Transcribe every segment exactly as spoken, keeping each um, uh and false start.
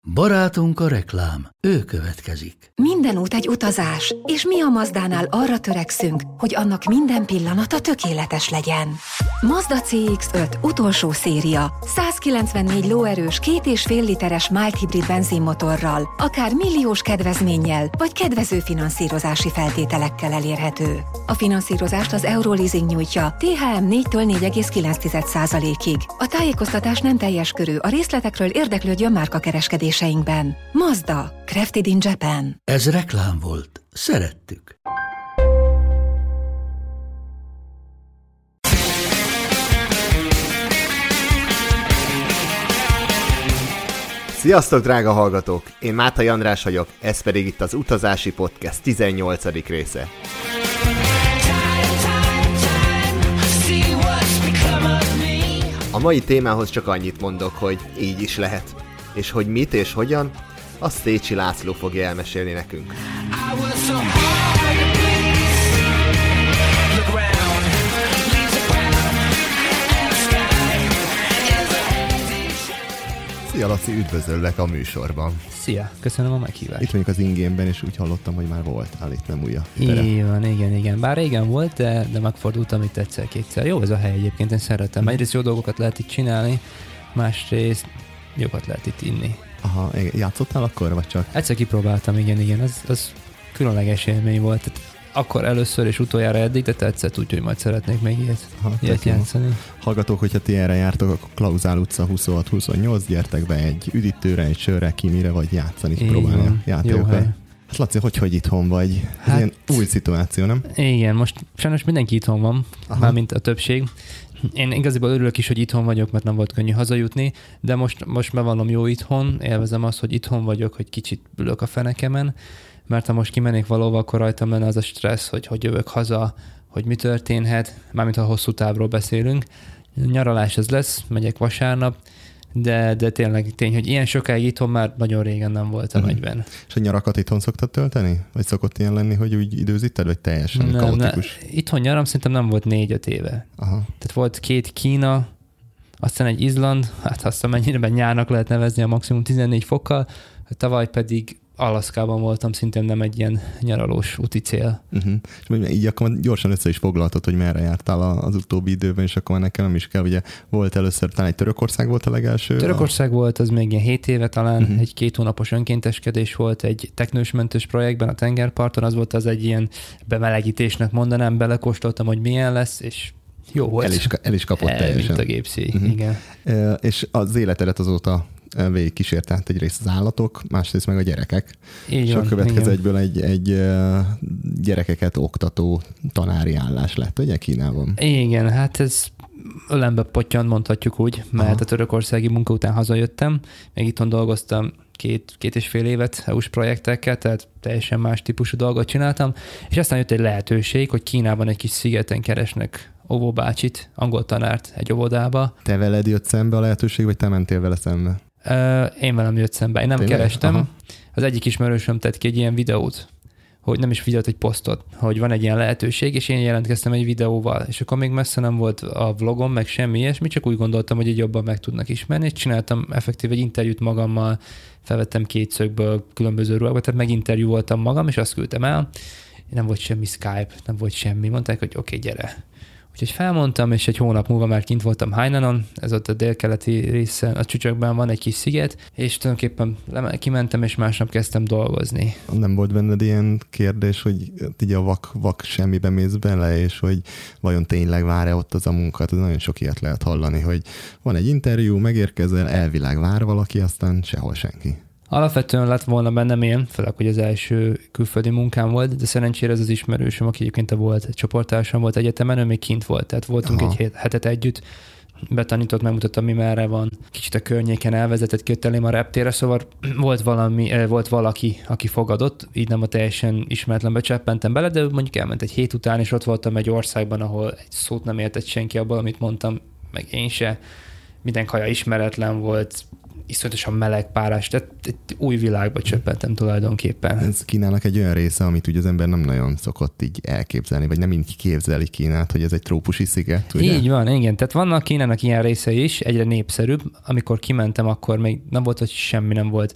Barátunk a reklám, ő következik. Minden út egy utazás, és mi a Mazdánál arra törekszünk, hogy annak minden pillanata tökéletes legyen. Mazda cé iksz öt utolsó széria, százkilencvennégy lóerős, két és fél literes mild hibrid benzinmotorral, akár milliós kedvezménnyel, vagy kedvező finanszírozási feltételekkel elérhető. A finanszírozást az Euroleasing nyújtja té há em négytől négy egész kilenc százalékig. A tájékoztatás nem teljes körű, a részletekről érdeklődjön márkakereskedéseinkben. Mazda, crafted in Japan. Ez reklám volt. Szerettük. Sziasztok, drága hallgatók! Én Mátai András vagyok, ez pedig itt az Utazási Podcast tizennyolcadik része. A mai témához csak annyit mondok, hogy így is lehet. És hogy mit és hogyan, azt Szécsi László fogja elmesélni nekünk. Szia Laci, üdvözöllek a műsorban. Szia, köszönöm a meghívást. Itt vagyunk az ingénben, és úgy hallottam, hogy már voltál itt, nem újra. Így van, igen, igen. Bár régen volt, de, de megfordultam itt egyszer-kétszer. Jó ez a hely egyébként, én szeretem. Egyrészt jó dolgokat lehet itt csinálni, másrészt jókat lehet itt inni. Aha, játszottál akkor, vagy csak? Egyszer kipróbáltam, igen, igen. Az, az különleges élmény volt. Tehát akkor először és utoljára eddig, de tetszett úgy, hogy majd szeretnék még ilyet, Aha, ilyet játszani. Hallgatók, hogyha ti erre jártok, akkor Klauzál utca huszonhat huszonnyolc, gyertek be egy üdítőre, egy sörre, kimire, vagy játszani, próbálni a játékokat. Hát Laci, hogy, hogy itthon vagy? Ez hát, ilyen új szituáció, nem? Igen, most sajnos mindenki itthon van, mármint a többség. Én igazából örülök is, hogy itthon vagyok, mert nem volt könnyű hazajutni, de most, most bevallom jó itthon, élvezem azt, hogy itthon vagyok, hogy kicsit ülök a fenekemen, mert ha most kimennék valóval, akkor rajtam lenne az a stressz, hogy hogy jövök haza, hogy mi történhet, mármint ha hosszú távról beszélünk. Nyaralás ez lesz, megyek vasárnap, de, de tényleg tény, hogy ilyen sokáig itthon már nagyon régen nem voltam uh-huh. egyben. És a nyarakat itthon szoktad tölteni? Vagy szokott ilyen lenni, hogy úgy időzíted, vagy teljesen nem, kaotikus? Ne, itthon nyaram szerintem nem volt négy-öt éve. Aha. Tehát volt két Kína, aztán egy Izland, hát azt mennyire nyárnak lehet nevezni a maximum tizennégy fokkal, tavaly pedig Alaszkában voltam, szintén nem egy ilyen nyaralós úti cél. Uh-huh. És így akkor gyorsan össze is foglaltad, hogy merre jártál az utóbbi időben, és akkor már nekem nem is kell. Ugye volt először, talán egy Törökország volt a legelső? Törökország a... volt, az még ilyen hét éve talán, uh-huh. egy két hónapos önkénteskedés volt, egy teknősmentős projektben a tengerparton, az volt az egy ilyen bemelegítésnek mondanám, belekóstoltam, hogy milyen lesz, és jó volt. El is, el is kapott el, teljesen. Mint a gépszíj, uh-huh. igen. E, és az életedet azóta végig kísért át egyrészt az állatok, másrészt meg a gyerekek. Így és van, a következő egyből egy, egy gyerekeket oktató tanári állás lett, ugye Kínában? Igen, hát ez ölembe pottyant, mondhatjuk úgy, mert Aha. a törökországi munka után hazajöttem, még itthon dolgoztam két, két és fél évet é u-s projektekkel, tehát teljesen más típusú dolgot csináltam, és aztán jött egy lehetőség, hogy Kínában egy kis szigeten keresnek óvóbácsit, angol tanárt egy óvodába. Te veled jött szembe a lehetőség, vagy te mentél vele szembe? Én velem jött szembe. Én nem Tényleg? kerestem. Aha. Az egyik ismerősöm tett ki egy ilyen videót, hogy nem is videót, egy posztot, hogy van egy ilyen lehetőség, és én jelentkeztem egy videóval, és akkor még messze nem volt a vlogom, meg semmi ilyesmi, csak úgy gondoltam, hogy így jobban meg tudnak ismerni, és csináltam effektív egy interjút magammal, felvettem két szögből különböző ruhákba, tehát meginterjú voltam magam, és azt küldtem el. Nem volt semmi Skype, nem volt semmi. Mondták, hogy oké, okay, gyere. Úgyhogy felmondtam, és egy hónap múlva már kint voltam Hainanon, ez ott a délkeleti részen, a csücsökben van egy kis sziget, és tulajdonképpen kimentem, és másnap kezdtem dolgozni. Nem volt benned ilyen kérdés, hogy így a vak, vak semmibe mész bele, és hogy vajon tényleg vár-e ott az a munkát? Ez nagyon sok ilyet lehet hallani, hogy van egy interjú, megérkezel, elvileg vár valaki, aztán sehol senki. Alapvetően lett volna bennem én, főleg, hogy az első külföldi munkám volt, de szerencsére ez az ismerősöm, aki egyébként volt, egy csoporttársam volt egyetemen, ő még kint volt, tehát voltunk Aha. egy hetet együtt, betanított, megmutatta, mi merre van, kicsit a környéken elvezetett, kijött elém a reptérre, szóval volt, valami, volt valaki, aki fogadott, így nem a teljesen ismeretlenbe cseppentem bele, de mondjuk elment egy hét után, és ott voltam egy országban, ahol egy szót nem értett senki abból, amit mondtam, meg én se, minden kaja ismeretlen volt, iszonyatosan meleg, párás, tehát egy új világba csöppentem tulajdonképpen. Ez Kínának egy olyan része, amit ugye az ember nem nagyon szokott így elképzelni, vagy nem így képzeli Kínát, hogy ez egy trópusi sziget, ugye? Így van, igen. Tehát vannak Kínának ilyen részei is, egyre népszerűbb. Amikor kimentem, akkor még nem volt, hogy semmi nem volt.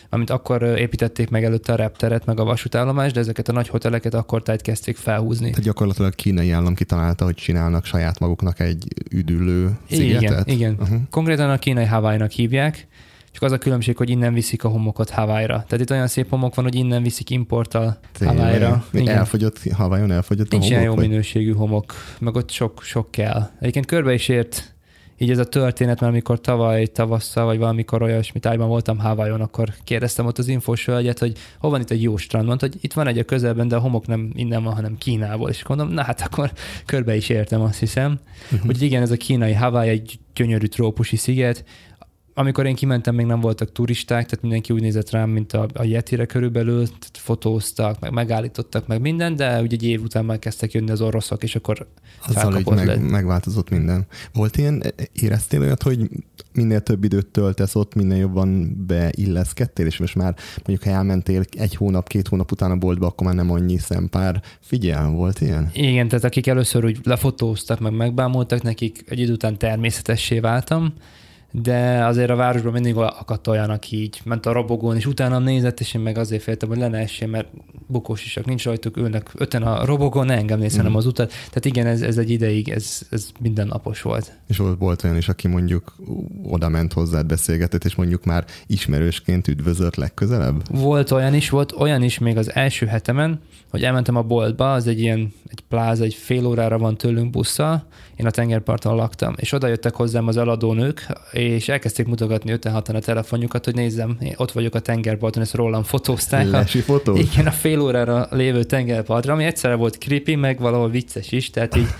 amit akkor építették meg előtte a repteret, meg a vasútállomást, de ezeket a nagy hoteleket akkor tájt kezdték felhúzni. Tehát gyakorlatilag a kínai állam kitalálta, hogy csinálnak saját maguknak egy üdülő szigetet? Igen, igen. Uh-huh. Konkrétan a kínai Hawaii-nak hívják, csak az a különbség, hogy innen viszik a homokot Hawaii-ra. Tehát itt olyan szép homok van, hogy innen viszik importtal Hawaii-ra. Elfogyott, Hawaii-on elfogyott Nincs a homok? Nincs ilyen jó vagy? minőségű homok, meg ott sok, sok kell. Egyébként körbe is ért így ez a történet, mert amikor tavaly tavasszal, vagy valamikor olyasmi tájban voltam Hawaii-on, akkor kérdeztem ott az infós hölgyet, hogy hol van itt egy jó strand, mondta, hogy itt van egy a közelben, de a homok nem innen van, hanem Kínából. És mondom, na hát akkor körbe is értem, azt hiszem. Uh-huh. Úgyhogy igen, ez a kínai Hawaii egy gyönyörű trópusi sziget. Amikor én kimentem, még nem voltak turisták, tehát mindenki úgy nézett rám, mint a, a Yetire körülbelül, fotóztak, meg megállítottak, meg minden, de ugye egy év után már kezdtek jönni az oroszok, és akkor azzal, hogy meg, megváltozott minden. Volt ilyen, éreztél olyat, hogy minél több időt töltesz ott, minél jobban beilleszkedtél, és most már mondjuk, ha elmentél egy hónap, két hónap után a boltba, akkor már nem annyi szempár figyel, volt ilyen? Igen, tehát akik először úgy lefotóztak, meg megbámultak, nekik egy idő után természetessé váltam, de azért a városban mindig akadt olyan, aki így ment a robogón, és utána nézett, és én meg azért féltem, hogy le ne essén, mert bukós isak nincs rajtuk, ülnek öten a robogón, ne engem nézz, hanem az utat. Tehát igen, ez, ez egy ideig, ez, ez mindennapos volt. És volt, volt olyan is, aki mondjuk oda ment hozzád, beszélgetett, és mondjuk már ismerősként üdvözölt legközelebb? Volt olyan is, volt olyan is még az első hetemen, hogy elmentem a boltba, az egy ilyen, egy pláza, egy fél órára van tőlünk busszal, én a tengerparton laktam, és oda jöttek hozzám az eladónők, és elkezdték mutogatni öten-hatan a telefonjukat, hogy nézzem, én ott vagyok a tengerparton, ezt rólam fotózták. Lesi fotó? Igen, a fél órára lévő tengerpartra, ami egyszerre volt creepy, meg valahol vicces is, tehát így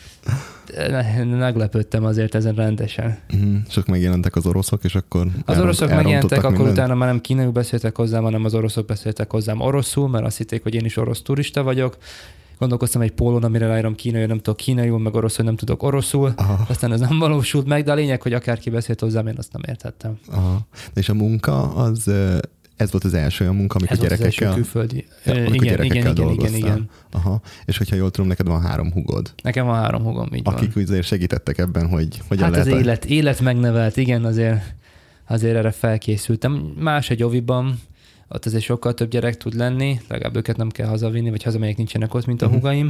meglepődtem azért ezen rendesen. Uh-huh. Csak megjelentek az oroszok, és akkor Az oroszok megjelentek, akkor mindent? utána már nem kínaiul beszéltek hozzám, hanem az oroszok beszéltek hozzám oroszul, mert azt hitték, hogy én is orosz turista vagyok. Gondolkoztam egy pólón, amire ráírom kínaiul, nem tudok kínaiul, meg oroszul, nem tudok oroszul. Aha. Aztán ez nem valósult meg, de a lényeg, hogy akárki beszélt hozzám, én azt nem értettem. Aha. És a munka az... Ez volt az első olyan munka, amikor Ez gyerekekkel, az külföldi. Ja, amikor igen, gyerekekkel igen, dolgoztál. igen, igen. Aha. És hogyha jól tudom, neked van három hugod. Nekem van három hugom, így akik van. azért segítettek ebben, hogy hogyan hát lehet... Hát az élet, élet megnevelt, igen, azért, azért erre felkészültem. Más egy oviban, ott azért sokkal több gyerek tud lenni, legalább őket nem kell hazavinni, vagy hazamegyek nincsenek ott, mint a hugaim.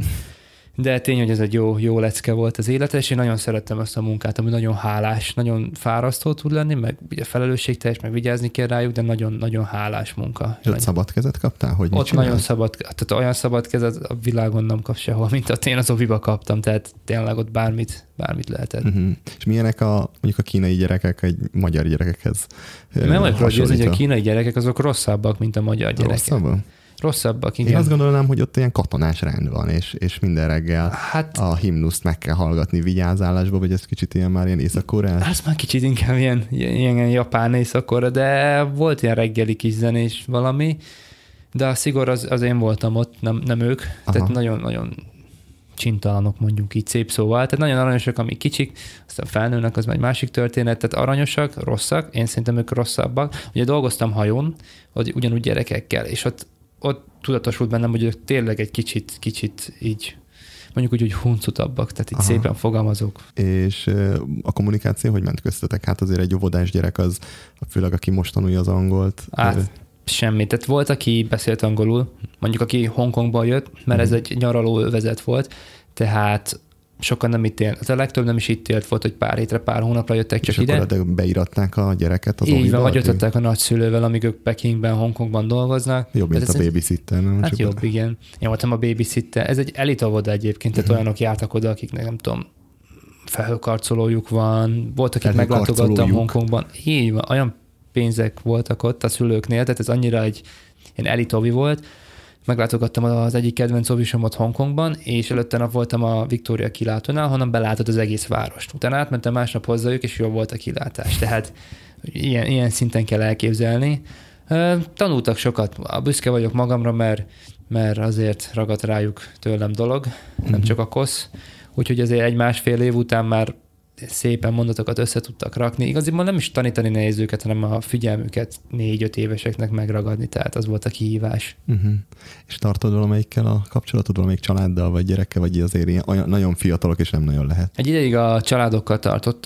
De tény, hogy ez egy jó, jó lecke volt az életre, és én nagyon szerettem ezt a munkát, ami nagyon hálás, nagyon fárasztó tud lenni, meg ugye felelősségteljes, meg vigyázni kell rájuk, de nagyon, nagyon hálás munka. És ott szabad kezet kaptál? Hogy ott nagyon szabad, tehát olyan szabad kezet a világon nem kap sehol, mint ott én az oviba kaptam, tehát tényleg ott bármit, bármit lehetett. Uh-huh. És milyenek a, mondjuk a kínai gyerekek egy magyar gyerekekhez Nem vagyok róla, hogy a kínai gyerekek azok rosszabbak, mint a magyar gyerekek. Rosszabbak? Rosszabbak, igen. Én azt gondolnám, hogy ott ilyen katonás rend van, és, és minden reggel hát, a himnuszt meg kell hallgatni vigyázálásba, vagy ez kicsit ilyen már ilyen észak-koreás? Ez már kicsit inkább ilyen, ilyen, ilyen japán észak-korea, de volt ilyen reggeli kis zenés valami, de a szigor az, az én voltam ott, nem, nem ők. Aha. Tehát nagyon-nagyon csintalanok, mondjuk így szép szóval. Tehát nagyon aranyosak, amik kicsik, aztán felnőnek, az már egy másik történet. Tehát aranyosak, rosszak, én szerintem ők rosszabbak. Ugye dolgoztam hajón, hogy ugyanúgy gyerekekkel, és ott ott tudatosult bennem, hogy ők tényleg egy kicsit, kicsit így, mondjuk úgy, hogy huncutabbak, tehát így Aha. szépen fogalmazok. És a kommunikáció hogy ment köztetek? Hát azért egy óvodás gyerek az, főleg aki most tanulja az angolt. Hát semmi. Tehát volt, aki beszélt angolul, mondjuk aki Hongkongból jött, mert uh-huh. ez egy nyaraló övezet volt, tehát sokan nem itt élt. A legtöbb nem is itt élt, volt, hogy pár hétre, pár hónapra jöttek csak és ide. És akkor beiratták a gyereket az Így van, vagy jöttettek a nagyszülővel, amíg ők Pekingben, Hongkongban dolgoznak. Jobb, mint ez a babysitter, nem? Hát csak jobb, oda. igen. Én voltam a babysitter. Ez egy elitavoda egyébként, tehát uh-huh. olyanok jártak oda, akiknek nem tudom, felhőkarcolójuk van. Volt, akit meglátogattam Hongkongban. Így van, olyan pénzek voltak ott a szülőknél, tehát ez annyira egy ilyen elitovi volt. Meglátogattam az egyik kedvenc ovisomot Hongkongban, és előtte nap voltam a Victoria kilátónál, honnan belátod az egész várost. Utána átmentem másnap hozzájuk, és jó volt a kilátás. Tehát ilyen, ilyen szinten kell elképzelni. Tanultak sokat. Büszke vagyok magamra, mert, mert azért ragadt rájuk tőlem dolog, nem mm-hmm. csak a kosz. Úgyhogy azért egy másfél év után már szépen mondatokat össze tudtak rakni. Igaziból nem is tanítani nehéz őket, hanem a figyelmüket négy-öt éveseknek megragadni, tehát az volt a kihívás. Uh-huh. És tartod valamelyikkel a kapcsolatod, valamelyik családdal, vagy gyerekkel, vagy azért ilyen, olyan, nagyon fiatalok, és nem nagyon lehet? Egy ideig a családokkal tartottam,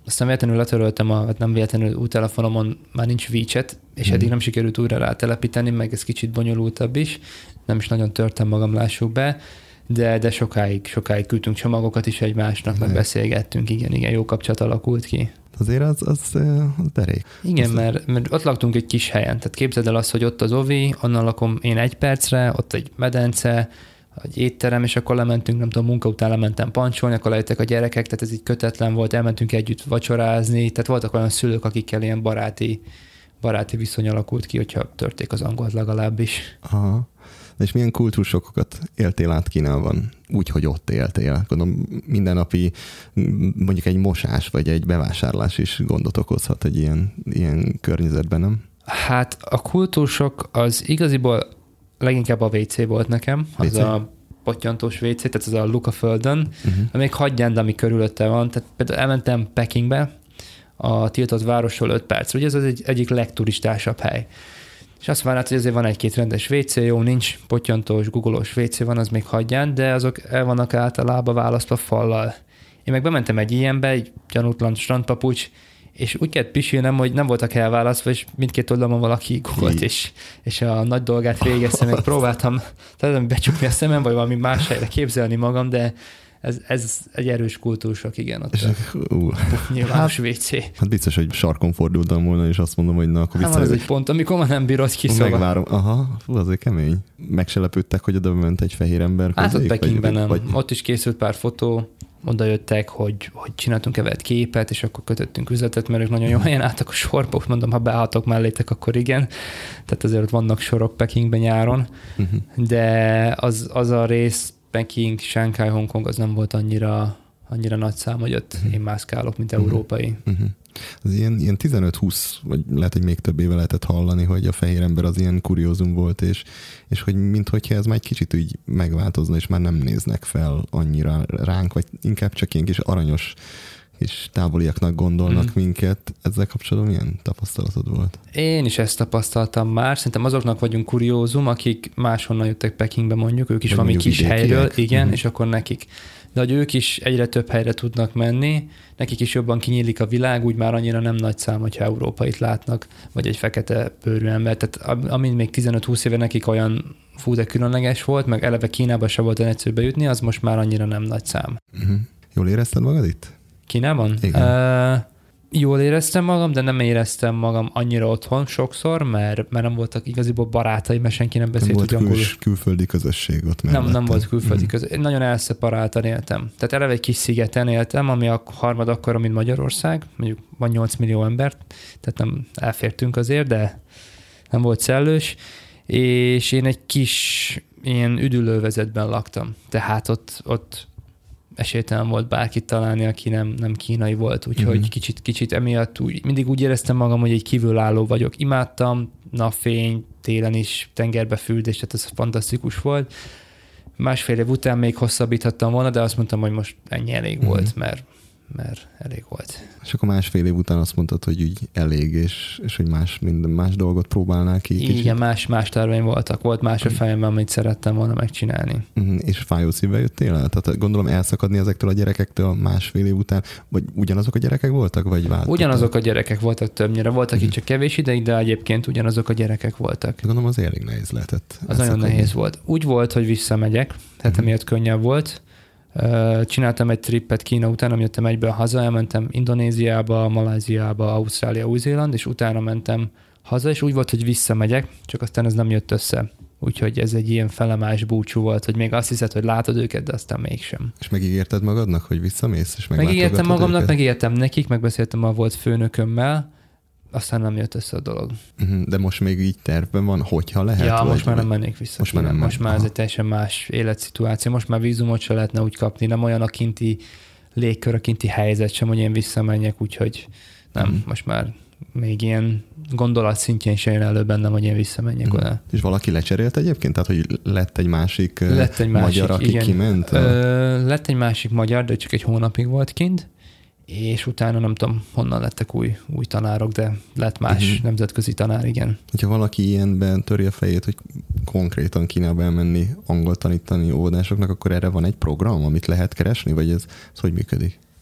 Aztán véletlenül letöröltem, a, nem véletlenül új telefonomon már nincs WeChat, és hmm. eddig nem sikerült újra rátelepíteni, meg ez kicsit bonyolultabb is. Nem is nagyon törtem magam, lássuk be, de, de sokáig, sokáig küldtünk csomagokat is egymásnak, meg beszélgettünk, igen, igen, jó kapcsolat alakult ki. Azért az, az, az derék. Igen, mert, mert ott laktunk egy kis helyen, tehát képzeld el azt, hogy ott az ovi, onnan lakom én egy percre, ott egy medence, egy étterem, és akkor lementünk, nem tudom, munka után lementem pancsolni, akkor lejöttek a gyerekek, tehát ez így kötetlen volt, elmentünk együtt vacsorázni, tehát voltak olyan szülők, akikkel ilyen baráti, baráti viszony alakult ki, hogyha törték az angolt legalábbis. Aha. És milyen kultúrsokkokat éltél át Kínában? Úgy, hogy ott éltél. Gondolom mindennapi, mondjuk egy mosás vagy egy bevásárlás is gondot okozhat egy ilyen, ilyen környezetben, nem? Hát a kultúrsok az igaziból leginkább a vé cé volt nekem, az vé cé? A pottyantós vé cé, tehát az a luk a földön, uh-huh. még hagyján, de ami körülötte van. Tehát például elmentem Pekingbe, a tiltott városról öt perc. Ugye ez az egy, egyik legturistásabb hely. És azt várnád, hogy azért van egy-két rendes vé cé, jó, nincs pottyantós, googolós vé cé van, az még hagyján, de azok el vannak általában választva fallal. Én meg bementem egy ilyenbe, egy gyanútlan strandpapucs, és úgy kellett pisilnem, hogy nem voltak elválasztva, és mindkét oldalon valaki googolt, és, és a nagy dolgát végeztem, meg próbáltam tehát becsukni a szemem, vagy valami más helyre képzelni magam, de ez, ez egy erős kultúrsok, igen, ott és, a uh, nyilvános hát, vé cé. Hát biztos, hogy sarkon fordultam volna, és azt mondom, hogy na, akkor vissza. Hát ez egy pont, amikor már nem bírod ki, szóval. Megvárom. Aha, fú, azért kemény. Meg se lepődtek, hogy oda ment egy fehér ember közé? Hát ott Pekingben nem. Vagy... Ott is készült pár fotó, oda jöttek, hogy, hogy csináltunk evett képet, és akkor kötöttünk üzletet, mert ők nagyon jó helyen álltak a sorba, mondom, ha beálltok mellétek, akkor igen. Tehát azért ott vannak sorok Pekingben nyáron, uh-huh. de az, az a rész, Peking, Shanghai, Hongkong, az nem volt annyira, annyira nagy szám, hogy ott uh-huh. én mászkálok, mint uh-huh. európai. Uh-huh. Az ilyen, ilyen tizenöt-húsz, vagy lehet, hogy még több éve lehetett hallani, hogy a fehér ember az ilyen kuriózum volt, és, és hogy minthogyha ez már egy kicsit úgy megváltozna, és már nem néznek fel annyira ránk, vagy inkább csak ilyen kis aranyos és távoliaknak gondolnak mm. minket. Ezzel kapcsolatban milyen tapasztalatod volt? Én is ezt tapasztaltam már. Szerintem azoknak vagyunk kuriózum, akik máshonnan jöttek Pekingbe mondjuk, ők is vagy valami kis vidékiek. Helyről, igen, mm. és akkor nekik. De hogy ők is egyre több helyre tudnak menni, nekik is jobban kinyílik a világ, úgy már annyira nem nagy szám, hogyha európait látnak, vagy egy fekete bőrű ember. Tehát amint még tizenöt-húsz éve nekik olyan fú, de különleges volt, meg eleve Kínában se volt egyszerűbb bejutni, az most már annyira nem nagy szám. Mm-hmm. Jól érezted magad itt? Kínában? Uh, jól éreztem magam, de nem éreztem magam annyira otthon sokszor, mert, mert nem voltak igaziból barátai, mert senki nem beszélt nem volt kül- külföldi közösség ott mellette. Nem, nem volt külföldi mm. közösség. Nagyon elszeparáltan éltem. Tehát eleve egy kis szigeten éltem, ami a harmad akkora, mint Magyarország. Mondjuk van nyolc millió ember, tehát nem elfértünk azért, de nem volt szellős. És én egy kis ilyen üdülővezetben laktam. Tehát ott, ott esélytelen volt bárkit találni, aki nem, nem kínai volt, úgyhogy mm-hmm. kicsit, kicsit emiatt úgy, mindig úgy éreztem magam, hogy egy kívülálló vagyok. Imádtam, napfény, télen is, tengerbe fürdés, tehát ez fantasztikus volt. Másfél év után még hosszabbíthattam volna, de azt mondtam, hogy most ennyi elég mm-hmm. volt, mert, mert elég volt. És akkor másfél év után azt mondtad, hogy úgy elég, és, és hogy más, minden más dolgot próbálnál ki. Igen, kicsit. más, más terveim voltak. Volt más a fejemben, amit szerettem volna megcsinálni. Uh-huh. És fájó szívvel jöttél el? Tehát gondolom elszakadni ezektől a gyerekektől másfél év után, vagy ugyanazok a gyerekek voltak, vagy váltottak? Ugyanazok a gyerekek voltak többnyire. Voltak uh-huh. itt csak kevés ideig, de egyébként ugyanazok a gyerekek voltak. Gondolom az elég nehéz lehetett. Az nagyon nehéz volt. Úgy volt, hogy visszamegyek, tehát uh-huh. emiatt könnyebb volt. Csináltam egy trippet Kína után, amit jöttem egyből haza, elmentem Indonéziába, Maláziába, Ausztrália, Új-Zéland, és utána mentem haza, és úgy volt, hogy visszamegyek, csak aztán ez nem jött össze. Úgyhogy ez egy ilyen felemás búcsú volt, hogy még azt hiszed, hogy látod őket, de aztán mégsem. És megígérted magadnak, hogy visszamész? És megígértem magamnak, őket? Megígértem nekik, megbeszéltem a volt főnökömmel, aztán nem jött össze a dolog. De most még így tervben van, hogyha lehet? Ja, vagy, most már vagy? nem mennék vissza. Most már, nem most men- már ez egy teljesen más életszituáció. Most már vízumot se lehetne úgy kapni, nem olyan a kinti légkör, a kinti helyzet sem, hogy én visszamenjek, úgyhogy nem, mm. most már még ilyen gondolat szintjén se jön elő bennem, hogy én visszamenjek mm. oda. És valaki lecserélt egyébként? Tehát, hogy lett egy másik, lett egy másik magyar, aki igen. kiment? Ö, lett egy másik magyar, de csak egy hónapig volt kint, és utána nem tudom, honnan lettek új, új tanárok, de lett más uh-huh. nemzetközi tanár, igen. Hogyha valaki ilyenben töri a fejét, hogy konkrétan Kínába elmenni, angol tanítani óvodásoknak, akkor erre van egy program, amit lehet keresni, vagy ez, ez hogy működik?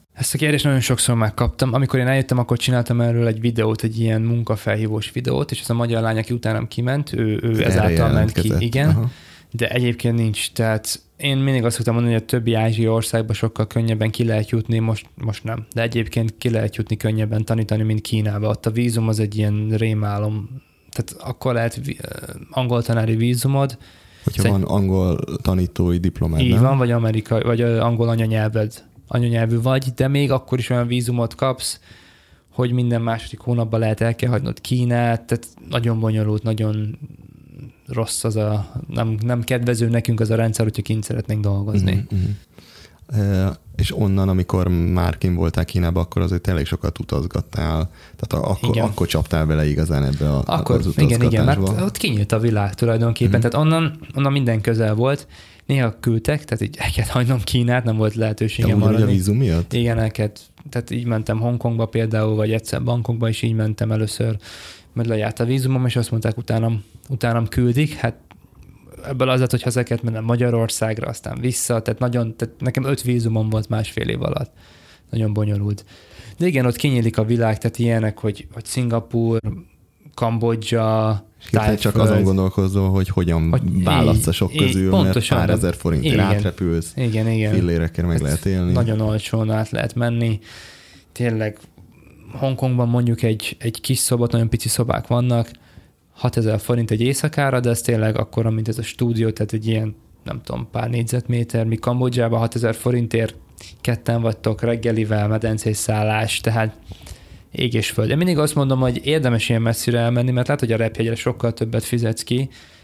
Ezt a kérdést nagyon sokszor megkaptam. Amikor én eljöttem, akkor csináltam erről egy videót, egy ilyen munkafelhívós videót, és ez a magyar lány, aki utánam kiment, ő, ő ezáltal ment ki. Igen. Aha. De egyébként nincs. Tehát én mindig azt szoktam mondani, hogy a többi ázsiai országban sokkal könnyebben ki lehet jutni, most, most nem. De egyébként ki lehet jutni könnyebben tanítani, mint Kínába. Ott a vízum az egy ilyen rémálom. Tehát akkor lehet angol tanári vízumod. Hogyha Szerint... van angol tanítói diplomád, így nem? van, vagy amerikai, vagy angol anyanyelved, anyanyelvű vagy, de még akkor is olyan vízumot kapsz, hogy minden második hónapban lehet el kell hagynod Kínát, tehát nagyon bonyolult, nagyon rossz az a, nem, nem kedvező nekünk az a rendszer, hogyha kint szeretnénk dolgozni. Mm-hmm. E, és onnan, amikor már kint voltál Kínában, akkor azért elég sokat utazgattál, tehát akkor, akkor csaptál bele igazán ebbe a, akkor, az utazgatásba. Igen, igen, mert ott kinyílt a világ tulajdonképpen, mm-hmm. tehát onnan, onnan minden közel volt, néha küldtek, tehát így el kellett hagynom Kínát, nem volt lehetőségem maradni. De a vízum miatt? Igen, el kellett, tehát így mentem Hongkongba például, vagy egyszer Bangkokba is így mentem először, mert lejárt a vízumom, és azt mondták, utánam, utánam küldik, hát ebből az lett, hogy haza kellett mennem Magyarországra, aztán vissza, tehát nagyon, tehát nekem öt vízumom volt másfél év alatt. Nagyon bonyolult. De igen, ott kinyílik a világ, tehát ilyenek, hogy, hogy Szingapúr, Kambodzsa, Tájföld. Csak azon gondolkozol, hogy hogyan hogy választsz a sok közül, í, mert pár ezer forintért átrepülsz, igen, igen. fillérekkel meg hát lehet élni. Nagyon olcsón át lehet menni. Tényleg Hongkongban mondjuk egy, egy kis szobat, nagyon pici szobák vannak, hatezer forint egy éjszakára, de ez tényleg akkora, mint ez a stúdió, tehát egy ilyen, nem tudom, pár négyzetméter, mi Kambodzsában hatezer forintért ketten vagytok reggelivel, medencés szállás, tehát ég és föld. Én mindig azt mondom, hogy érdemes ilyen messzire elmenni, mert lehet, hogy a repjegyre sokkal többet fizetsz ki,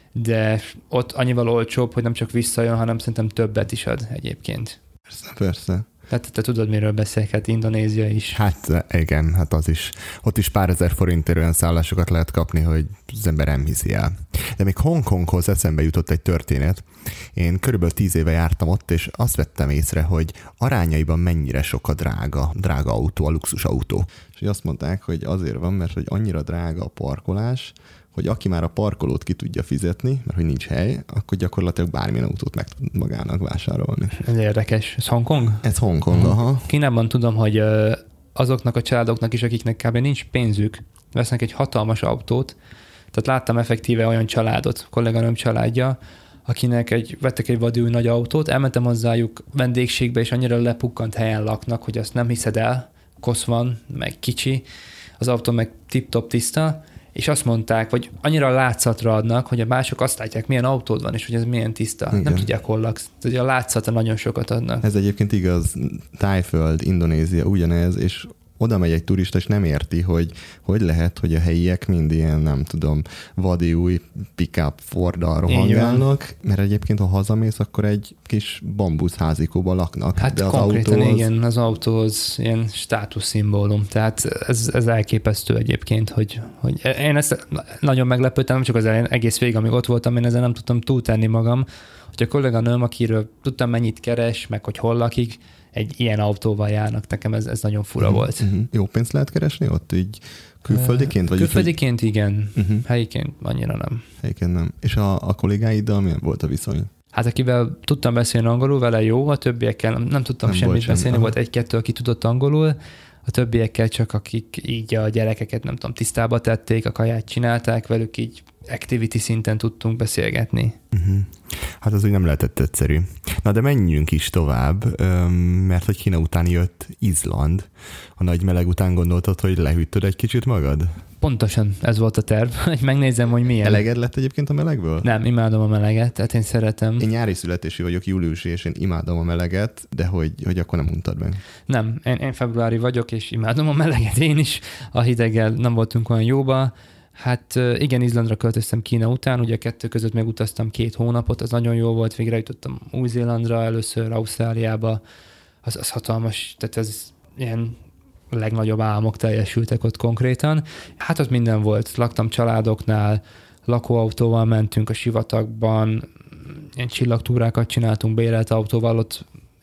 de ott annyival olcsóbb, hogy nem csak visszajön, hanem szerintem többet is ad egyébként. Persze, persze. Tehát te tudod, miről beszélek, hát Indonézia is. Hát igen, hát az is. Ott is pár ezer forintért olyan szállásokat lehet kapni, hogy az ember nem hiszi el. De még Hongkonghoz eszembe jutott egy történet. Én körülbelül tíz éve jártam ott, és azt vettem észre, hogy arányaiban mennyire sok a drága, drága autó, a luxus autó. És azt mondták, hogy azért van, mert hogy annyira drága a parkolás, hogy aki már a parkolót ki tudja fizetni, mert hogy nincs hely, akkor gyakorlatilag bármilyen autót meg tud magának vásárolni. Ez érdekes. Ez Hongkong? Ez Hongkong, uh-huh. aha. Kínában tudom, hogy azoknak a családoknak is, akiknek kb. Nincs pénzük, vesznek egy hatalmas autót. Tehát láttam effektíve olyan családot, kolléganőm családja, akinek egy, vettek egy vadúj nagy autót, elmentem hozzájuk vendégségbe, és annyira lepukkant helyen laknak, hogy azt nem hiszed el, kosz van, meg kicsi, az autó meg tip-top tiszta, és azt mondták, hogy annyira látszatra adnak, hogy a mások azt látják, milyen autód van, és hogy ez milyen tiszta. Igen. Nem tudják, hol laksz. Tehát a látszatra nagyon sokat adnak. Ez egyébként igaz. Tájföld, Indonézia ugyanez, és oda megy egy turista, és nem érti, hogy hogy lehet, hogy a helyiek mind ilyen, nem tudom, vadi új pick-up Forddal rohangálnak, mert egyébként, ha hazamész, akkor egy kis bambuszházikóban laknak. Hát de az konkrétan autó az... igen, az autó az ilyen státuszszimbólum, tehát ez, ez elképesztő egyébként, hogy, hogy én ezt nagyon meglepődtem, nem csak az elején, egész végig, amíg ott voltam, én ezzel nem tudtam túltenni magam, hogy a kolléganőm, akiről tudtam mennyit keres, meg hogy hol lakik, egy ilyen autóval járnak, nekem ez, ez nagyon fura uh-huh, volt. Uh-huh. Jó pénzt lehet keresni ott így külföldiként? Vagy külföldiként úgy, igen, uh-huh. helyiként annyira nem. Helyiként nem. És a, a kollégáiddal milyen volt a viszony? Hát akivel tudtam beszélni angolul, vele jó, a többiekkel nem, nem tudtam nem semmit beszélni, semmi. Volt egy-kettő, aki tudott angolul, a többiekkel csak akik így a gyerekeket, nem tudom, tisztába tették, a kaját csinálták, velük így activity szinten tudtunk beszélgetni. Uh-huh. Hát az úgy nem lehetett egyszerű. Na de menjünk is tovább, mert hogy Kína után jött Izland. A nagy meleg után gondoltad, hogy lehűtöd egy kicsit magad? Pontosan ez volt a terv, hogy megnézem, hogy milyen. Eleged lett egyébként a melegből? Nem, imádom a meleget, tehát én szeretem. Én nyári születésű vagyok, júliusi, és én imádom a meleget, de hogy, hogy akkor nem untad meg. Nem, én, én februári vagyok, és imádom a meleget én is. A hideggel nem voltunk olyan jóba. Hát igen, Izlandra költöztem Kína után, ugye a kettő között megutaztam két hónapot, az nagyon jó volt, végre jutottam Új-Zélandra, először Ausztráliába, az, az hatalmas, tehát ez ilyen legnagyobb álmok teljesültek ott konkrétan. Hát ott minden volt, laktam családoknál, lakóautóval mentünk a sivatagban, ilyen csillagtúrákat csináltunk bérelt autóval, ott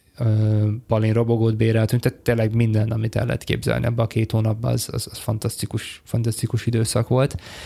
balin robogót béreltünk, tehát tényleg minden, amit el lehet képzelni ebbe a két hónapban, az, az, az fantasztikus, fantasztikus időszak volt.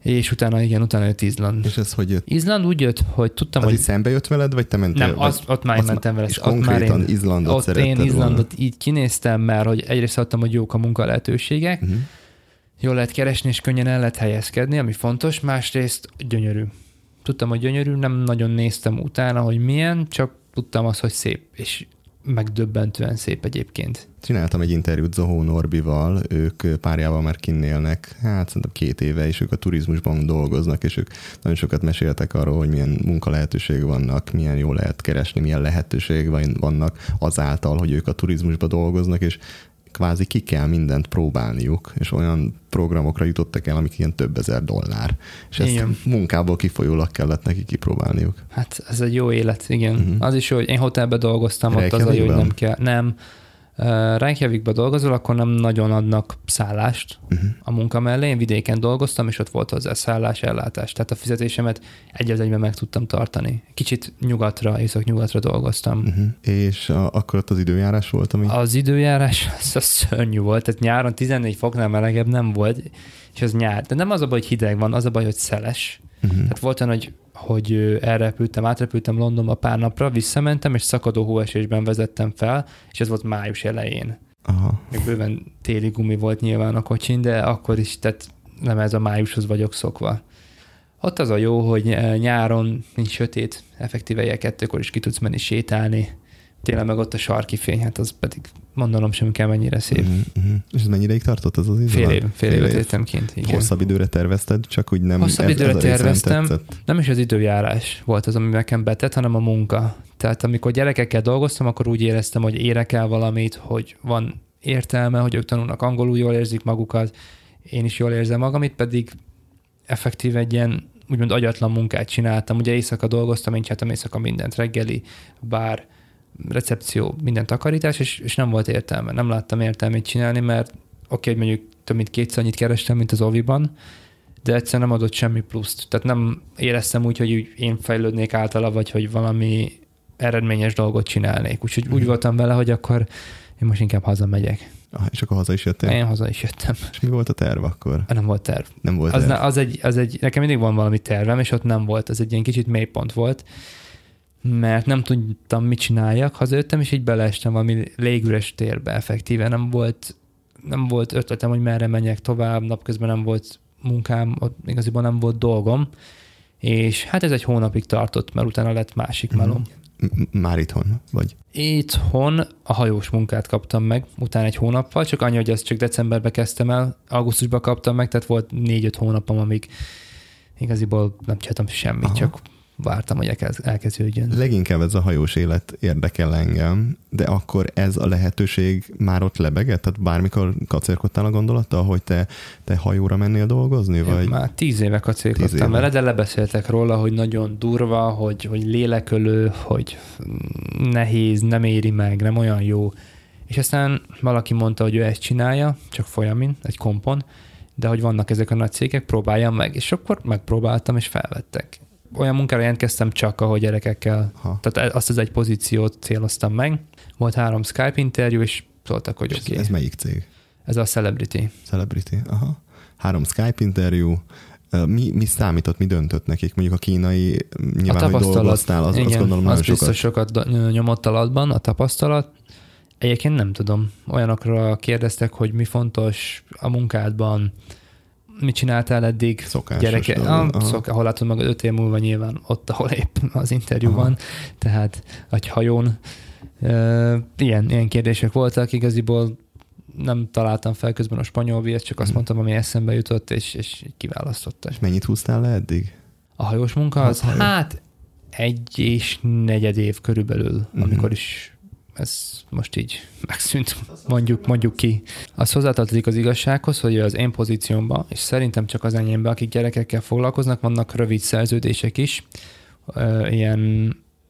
És utána, igen, utána jött Izland. És ez hogy jött? Izland úgy jött, hogy tudtam, az hogy... Az szembe jött veled, vagy te mentél? Nem, az, ott már én mentem vele. És konkrétan én, Izlandot ott szeretted én Izlandot volna. így kinéztem, mert hogy egyrészt adtam, hogy jók a munka lehetőségek, uh-huh. jól lehet keresni, és könnyen el lehet helyezkedni, ami fontos, másrészt gyönyörű. Tudtam, hogy gyönyörű, nem nagyon néztem utána, hogy milyen, csak tudtam azt, hogy szép, és megdöbbentően szép egyébként. Csináltam egy interjút Zohó Norbival, ők párjával már kinn élnek, hát szerintem két éve, és ők a turizmusban dolgoznak, és ők nagyon sokat meséltek arról, hogy milyen munkalehetőség vannak, milyen jól lehet keresni, milyen lehetőség vannak azáltal, hogy ők a turizmusban dolgoznak, és kvázi ki kell mindent próbálniuk, és olyan programokra jutottak el, amik ilyen több ezer dollár. És ezt igen. munkából kifolyólag kellett neki kipróbálniuk. Hát ez egy jó élet, igen. Uh-huh. Az is jó, hogy én hotelben dolgoztam, ott az a jó, hogy nem kell. Nem. Uh, Reykjavikban dolgozol, akkor nem nagyon adnak szállást uh-huh. a munka mellé. Én vidéken dolgoztam, és ott volt hozzá szállás, ellátás. Tehát a fizetésemet egy az egyben meg tudtam tartani. Kicsit nyugatra, észak-nyugatra dolgoztam. Uh-huh. És a, akkor ott az időjárás volt? Ami... Az időjárás az, az szörnyű volt. Tehát nyáron tizennégy foknál melegebb nem volt, és az nyár. De nem az a baj, hogy hideg van, az a baj, hogy szeles. Uh-huh. Tehát volt olyan, hogy, hogy elrepültem, átrepültem Londonba pár napra, visszamentem, és szakadó hóesésben vezettem fel, és ez volt május elején. Aha. Még bőven téli gumi volt nyilván a kocsin, de akkor is, tehát nem ez a májushoz vagyok szokva. Ott az a jó, hogy nyáron nincs sötét, effektíve ilyen kettőkor is ki tudsz menni sétálni. Tényleg meg ott a sarki fény, hát az pedig mondanom sem kell, mennyire szép. Uh-huh, uh-huh. És ez mennyire tartott az az idő? Fél év, fél, fél évet értem kint, igen. Hosszabb időre tervezted, csak úgy nem Hosszabb ez, időre ez a terveztem, nem is az időjárás volt az, ami nekem betett, hanem a munka. Tehát amikor gyerekekkel dolgoztam, akkor úgy éreztem, hogy érek el valamit, hogy van értelme, hogy ők tanulnak angolul, jól érzik magukat, én is jól érzem magam, itt pedig effektív egy ilyen úgymond agyatlan munkát csináltam. Ugye éjszaka dolgoztam, én csináltam éjszaka mindent, reggeli, bár, recepció, minden takarítás, és, és nem volt értelme. Nem láttam értelmét csinálni, mert oké, hogy mondjuk több mint kétszer annyit kerestem, mint az oviban, de egyszer nem adott semmi pluszt. Tehát nem éreztem úgy, hogy én fejlődnék általa, vagy hogy valami eredményes dolgot csinálnék. Úgyhogy mm. úgy voltam vele, hogy akkor én most inkább hazamegyek. Ah, és akkor haza is jöttél? Én haza is jöttem. És mi volt a terv akkor? Nem volt terv. Nem volt az, terv. Ne, az, egy, az egy, nekem mindig van valami tervem, és ott nem volt. Ez egy ilyen kicsit mélypont volt, mert nem tudtam, mit csináljak. Hazajöttem, és így beleestem valami légüres térbe effektíve. Nem volt, nem volt ötletem, hogy merre menjek tovább, napközben nem volt munkám, ott igaziból nem volt dolgom, és hát ez egy hónapig tartott, mert utána lett másik Mm-hmm. melóm. Már itthon vagy? Itthon a hajós munkát kaptam meg, utána egy hónappal, csak annyi, hogy ezt csak decemberben kezdtem el, augusztusban kaptam meg, tehát volt négy-öt hónapom, amíg igaziból nem csináltam semmit, Aha. csak vártam, hogy elkezdődjön. Leginkább ez a hajós élet érdekel engem, de akkor ez a lehetőség már ott lebegett? Tehát bármikor kacérkodtál a gondolattal, hogy te, te hajóra mennél dolgozni? Vagy? Én már tíz éve kacérkodtam vele, de lebeszéltek róla, hogy nagyon durva, hogy, hogy lélekölő, hogy nehéz, nem éri meg, nem olyan jó. És aztán valaki mondta, hogy ő ezt csinálja, csak folyamin, egy kompon, de hogy vannak ezek a nagy cégek, próbáljam meg. És akkor megpróbáltam, és felvettek. Olyan munkára jelentkeztem csak, ahogy gyerekekkel, ha. Tehát azt az egy pozíciót céloztam meg. Volt három Skype interjú, és szóltak, hogy oké. Okay. Ez melyik cég? Ez a Celebrity. Celebrity, aha. Három Skype interjú. Mi, mi számított, mi döntött nekik? Mondjuk a kínai, nyilván, a hogy dolgoztál, az, igen, azt gondolom nagyon az sokat. biztos sokat nyomott alatban, a tapasztalat. Egyébként nem tudom. Olyanokra kérdeztek, hogy mi fontos a munkádban, mit csináltál eddig? Szokásos. Gyereke, ah, szok, ahol látod meg öt év múlva nyilván ott, ahol épp az interjú Aha. van, tehát egy hajón. Uh, ilyen, ilyen kérdések voltak, igaziból nem találtam fel közben a spanyol viaszt, csak azt hmm. mondtam, ami eszembe jutott, és, és kiválasztottak. És mennyit húztál le eddig? A hajós munka az, hajó. hát egy és negyed év körülbelül, hmm. amikor is ez most így megszűnt, mondjuk, mondjuk ki. Az hozzátartozik az igazsághoz, hogy az én pozíciómban, és szerintem csak az enyémben, akik gyerekekkel foglalkoznak, vannak rövid szerződések is, ilyen,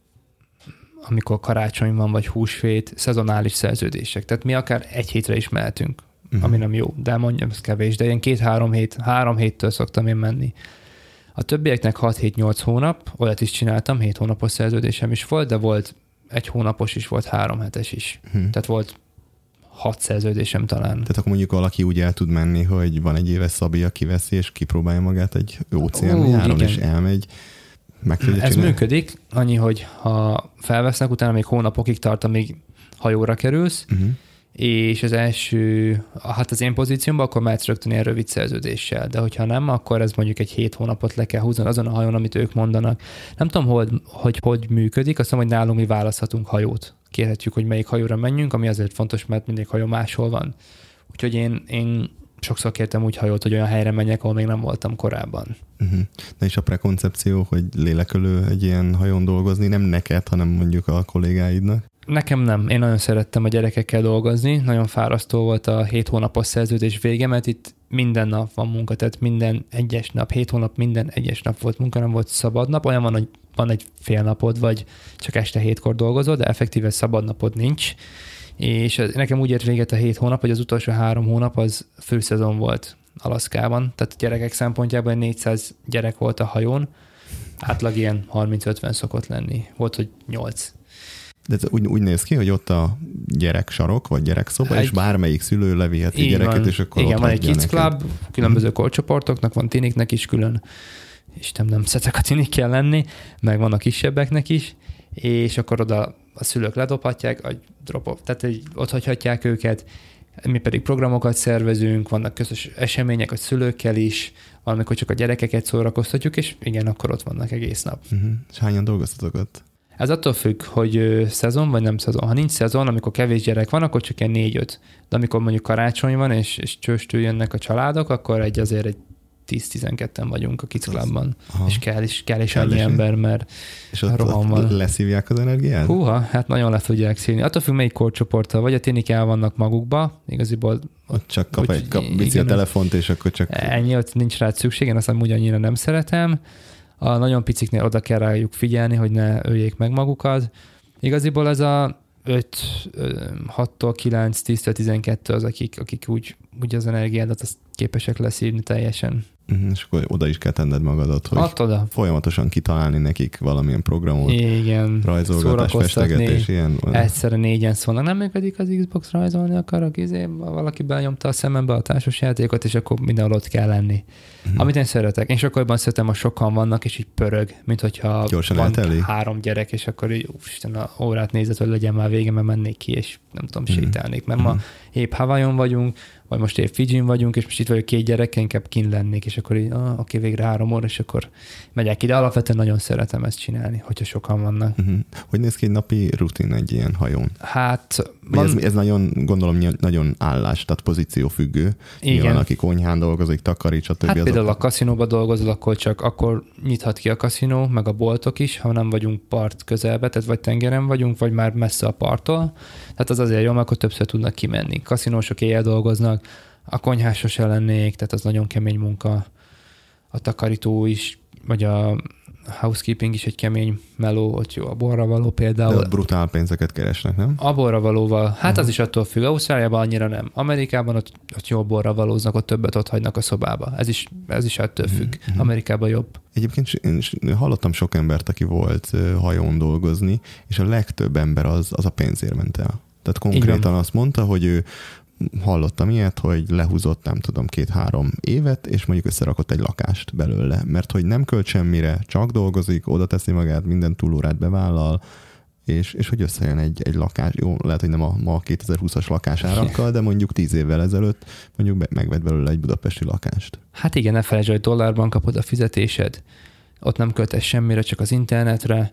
amikor karácsony van, vagy húsvét, szezonális szerződések. Tehát mi akár egy hétre is mehetünk, uh-huh. ami nem jó, de mondjam, ez kevés, de ilyen két-három hét, három héttől szoktam én menni. A többieknek hat-hét-nyolc hónap, olyat is csináltam, hét hónapos szerződésem is volt, de volt egy hónapos is, volt három hetes is. Hmm. Tehát volt hat szerződésem talán. Tehát akkor mondjuk valaki úgy el tud menni, hogy van egy éves Szabi, aki veszi, és kipróbálja magát egy óceáni járon, és elmegy. Meg tudja Ez csinálni? működik, annyi, hogy ha felvesznek, utána még hónapokig tart, amíg hajóra kerülsz, uh-huh. és az első, hát az én pozíciómban, akkor mehetsz rögtön ilyen rövid szerződéssel, de hogyha nem, akkor ez mondjuk egy hét hónapot le kell húzni azon a hajón, amit ők mondanak. Nem tudom, hogy hogy, hogy működik, azt mondom, hogy nálunk mi választhatunk hajót. Kérhetjük, hogy melyik hajóra menjünk, ami azért fontos, mert mindig hajó máshol van. Úgyhogy én, én sokszor kértem úgy hajót, hogy olyan helyre menjek, ahol még nem voltam korábban. Uh-huh. Na és a prekoncepció, hogy lélekölő egy ilyen hajón dolgozni, nem neked, hanem mondjuk a kollégáidnak? Nekem nem. Én nagyon szerettem a gyerekekkel dolgozni. Nagyon fárasztó volt a hét hónapos szerződés vége, mert itt minden nap van munka, tehát minden egyes nap, hét hónap minden egyes nap volt munka, nem volt szabad nap. Olyan van, hogy van egy fél napod, vagy csak este hétkor dolgozol, de effektíve szabad napod nincs. És nekem úgy ért véget a hét hónap, hogy az utolsó három hónap az főszezon volt Alaszkában. Tehát a gyerekek szempontjából négyszáz gyerek volt a hajón. Átlag ilyen harminc-ötven szokott lenni. Volt, hogy nyolc. De ez úgy, úgy néz ki, hogy ott a gyereksarok, vagy gyerekszoba, egy... és bármelyik szülő leviheti gyereket, van. És akkor igen, ott van egy kids club, különböző hmm. korcsoportoknak, van tiniknek is külön, Isten nem szecek a tinik kell lenni, meg van a kisebbeknek is, és akkor oda a szülők ledobhatják, vagy drop-off, tehát ott hagyhatják őket, mi pedig programokat szervezünk, vannak közös események a szülőkkel is, valamikor csak a gyerekeket szórakoztatjuk, és igen, akkor ott vannak egész nap. Uh-huh. És hányan dolgoztatok ott? Ez attól függ, hogy ö, szezon vagy nem szezon. Ha nincs szezon, amikor kevés gyerek van, akkor csak ilyen négy-öt. De amikor mondjuk karácsony van, és, és csőstől jönnek a családok, akkor egy azért egy tíz-tizenketten vagyunk a Kids Clubban. És kell is, kell is annyi ember, mert és ott, ott leszívják az energiát? Húha, hát nagyon le tudják szívni. Attól függ, melyik korcsoporttal, vagy a tinik el vannak magukba, igaziból. Ott csak kap egy kap, viszi a telefont, és akkor csak... Ennyi, ott nincs rá szükség, én azt amúgy annyira nem szeretem. A nagyon piciknél oda kell rájuk figyelni, hogy ne öljék meg magukat. Igaziból ez a öt, hattól kilenc, tíztől tizenkettő az, akik, akik úgy, úgy az energiádat azt képesek leszívni teljesen. Uh-huh, és akkor oda is kell tenned magadat, hogy oda. Folyamatosan kitalálni nekik valamilyen programot, igen, rajzolgatás, festegetés, ilyen. Egyszerre négyen szólnak, nem működik az Xbox, rajzolni akarok, izé, valaki benyomta a szemembe a társasjátékot, és akkor mindenhol ott kell lenni. Uh-huh. Amit én szeretek. Én sokkal jobban szeretem, ha sokan vannak, és így pörög, mint hogyha gyorsan van eltelik. három gyerek, és akkor így, úristen, a órát nézett, hogy legyen már vége, mert mennék ki, és nem tudom, uh-huh. sétálnék. Mert uh-huh. ma épp Hawaiion vagyunk, vagy most épp Fidzsin vagyunk, és most itt vagyok két gyerekkel, inkább kint lennék, és akkor így, ah, oké, végre három óra, és akkor megyek ide. Alapvetően nagyon szeretem ezt csinálni, hogyha sokan vannak. Uh-huh. Hogy néz ki egy napi rutin egy ilyen hajón? Hát... Van... Ez, ez nagyon, gondolom, nagyon állás, tehát pozíció függő. Igen. Nyilván, aki konyhán dolgozik, takarít, stb. Hát például azok... a kaszinóba dolgozol, akkor csak akkor nyithat ki a kaszinó, meg a boltok is, ha nem vagyunk part közelbe, tehát vagy tengeren vagyunk, vagy már messze a parttól. Tehát az azért jó, mert akkor többször tudnak kimenni. Kaszinósok éjjel dolgoznak, a konyhások se lennék, tehát az nagyon kemény munka. A takarító is, vagy a housekeeping is egy kemény meló, ott jó a borra való például. De ott brutál pénzeket keresnek, nem? A borra valóval, hát uh-huh. az is attól függ. Ausztráliában annyira nem. Amerikában ott, ott jó borra valóznak, ott többet ott hagynak a szobába. Ez is, ez is attól függ. Uh-huh. Amerikában jobb. Egyébként én hallottam sok embert, aki volt hajón dolgozni, és a legtöbb ember az, az a pénzért ment el. Tehát konkrétan azt mondta, hogy ő hallottam ilyet, hogy lehúzott, nem tudom, két-három évet, és mondjuk összerakott egy lakást belőle, mert hogy nem költ semmire, csak dolgozik, oda teszi magát, minden túlórát bevállal, és, és hogy összejön egy, egy lakás. Jó, lehet, hogy nem a ma kétezer-húszas lakásárakkal, de mondjuk tíz évvel ezelőtt mondjuk be, megvett belőle egy budapesti lakást. Hát igen, ne felejtsd, hogy dollárban kapod a fizetésed, ott nem költesz semmire, csak az internetre,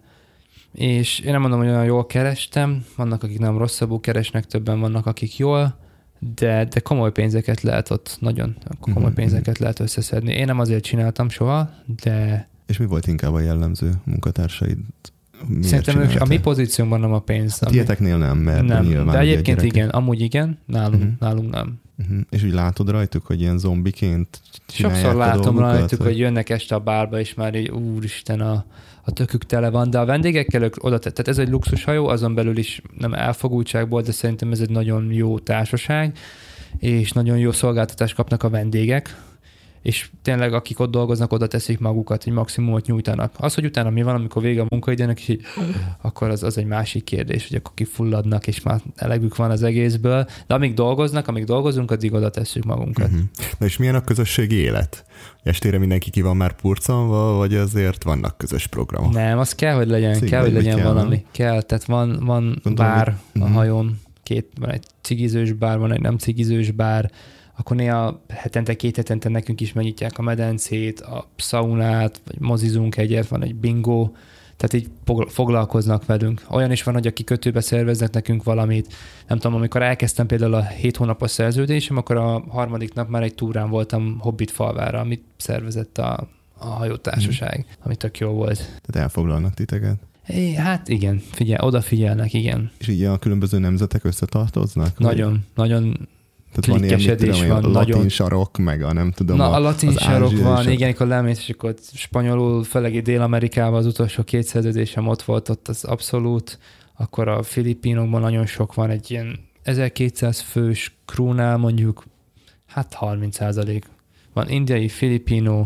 és én nem mondom, hogy olyan jól kerestem, vannak, akik nem rosszabbul keresnek, többen vannak, akik jól, de, de komoly pénzeket lehet ott, nagyon komoly mm-hmm. pénzeket lehet összeszedni. Én nem azért csináltam soha, de... És mi volt inkább a jellemző munkatársaid? Miért Szerintem ők, a mi pozíciónkban nem a pénz. A tieteknél nem, mert nem, nyilván... De egyébként igen, amúgy igen, nálunk, uh-huh. nálunk nem. Uh-huh. És úgy látod rajtuk, hogy ilyen zombiként csinálják Sokszor a látom dolgokat, rajtuk, hogy... hogy jönnek este a bárba, és már így úristen, a, a tökük tele van, de a vendégekkel ők oda tett. Tehát ez egy luxushajó, azon belül is nem elfogultságból, de szerintem ez egy nagyon jó társaság, és nagyon jó szolgáltatást kapnak a vendégek. és tényleg akik ott dolgoznak, oda teszik magukat, egy maximumot nyújtanak. Az, hogy utána mi van, amikor vége a munkaidőnek, és így, akkor az, az egy másik kérdés, hogy akkor kifulladnak, és már elegük van az egészből, de amíg dolgoznak, amíg dolgozunk, addig oda tesszük magunkat. Uh-huh. Na és milyen a közösségi élet? Estére mindenki ki van már purcanva, vagy azért vannak közös programok? Nem, az kell, hogy legyen, Cig, kell, hogy legyen kell, valami. Nem? Kell, tehát van, van Gondolom, bár a uh-huh. hajón, két, van egy cigizős bár, van egy nem cigizős bár, akkor néha hetente, két hetente nekünk is megnyitják a medencét, a szaunát, vagy mozizunk egyet, van egy bingo, tehát így foglalkoznak velünk. Olyan is van, hogy a kikötőbe szerveznek nekünk valamit. Nem tudom, amikor elkezdtem például a hét hónapos szerződésem, akkor a harmadik nap már egy túrán voltam Hobbit falvára, amit szervezett a, a hajótársaság, hmm. ami tök jó volt. Tehát elfoglalnak titeket? É, hát igen, figyel, odafigyelnek, igen. És így a különböző nemzetek összetartoznak? Nagyon, vagy? nagyon klikkesedés van. van. A latin nagyon... sarok, meg a nem tudom. Na, a, a latin sarok van, a... igen, amikor lemész, és akkor spanyolul, főleg Dél-Amerikában az utolsó két szerződésem ott volt, ott az abszolút, akkor a Filipinokban nagyon sok van, egy ilyen ezerkétszáz fős krúnál mondjuk, hát harminc százalék van indiai, filipino,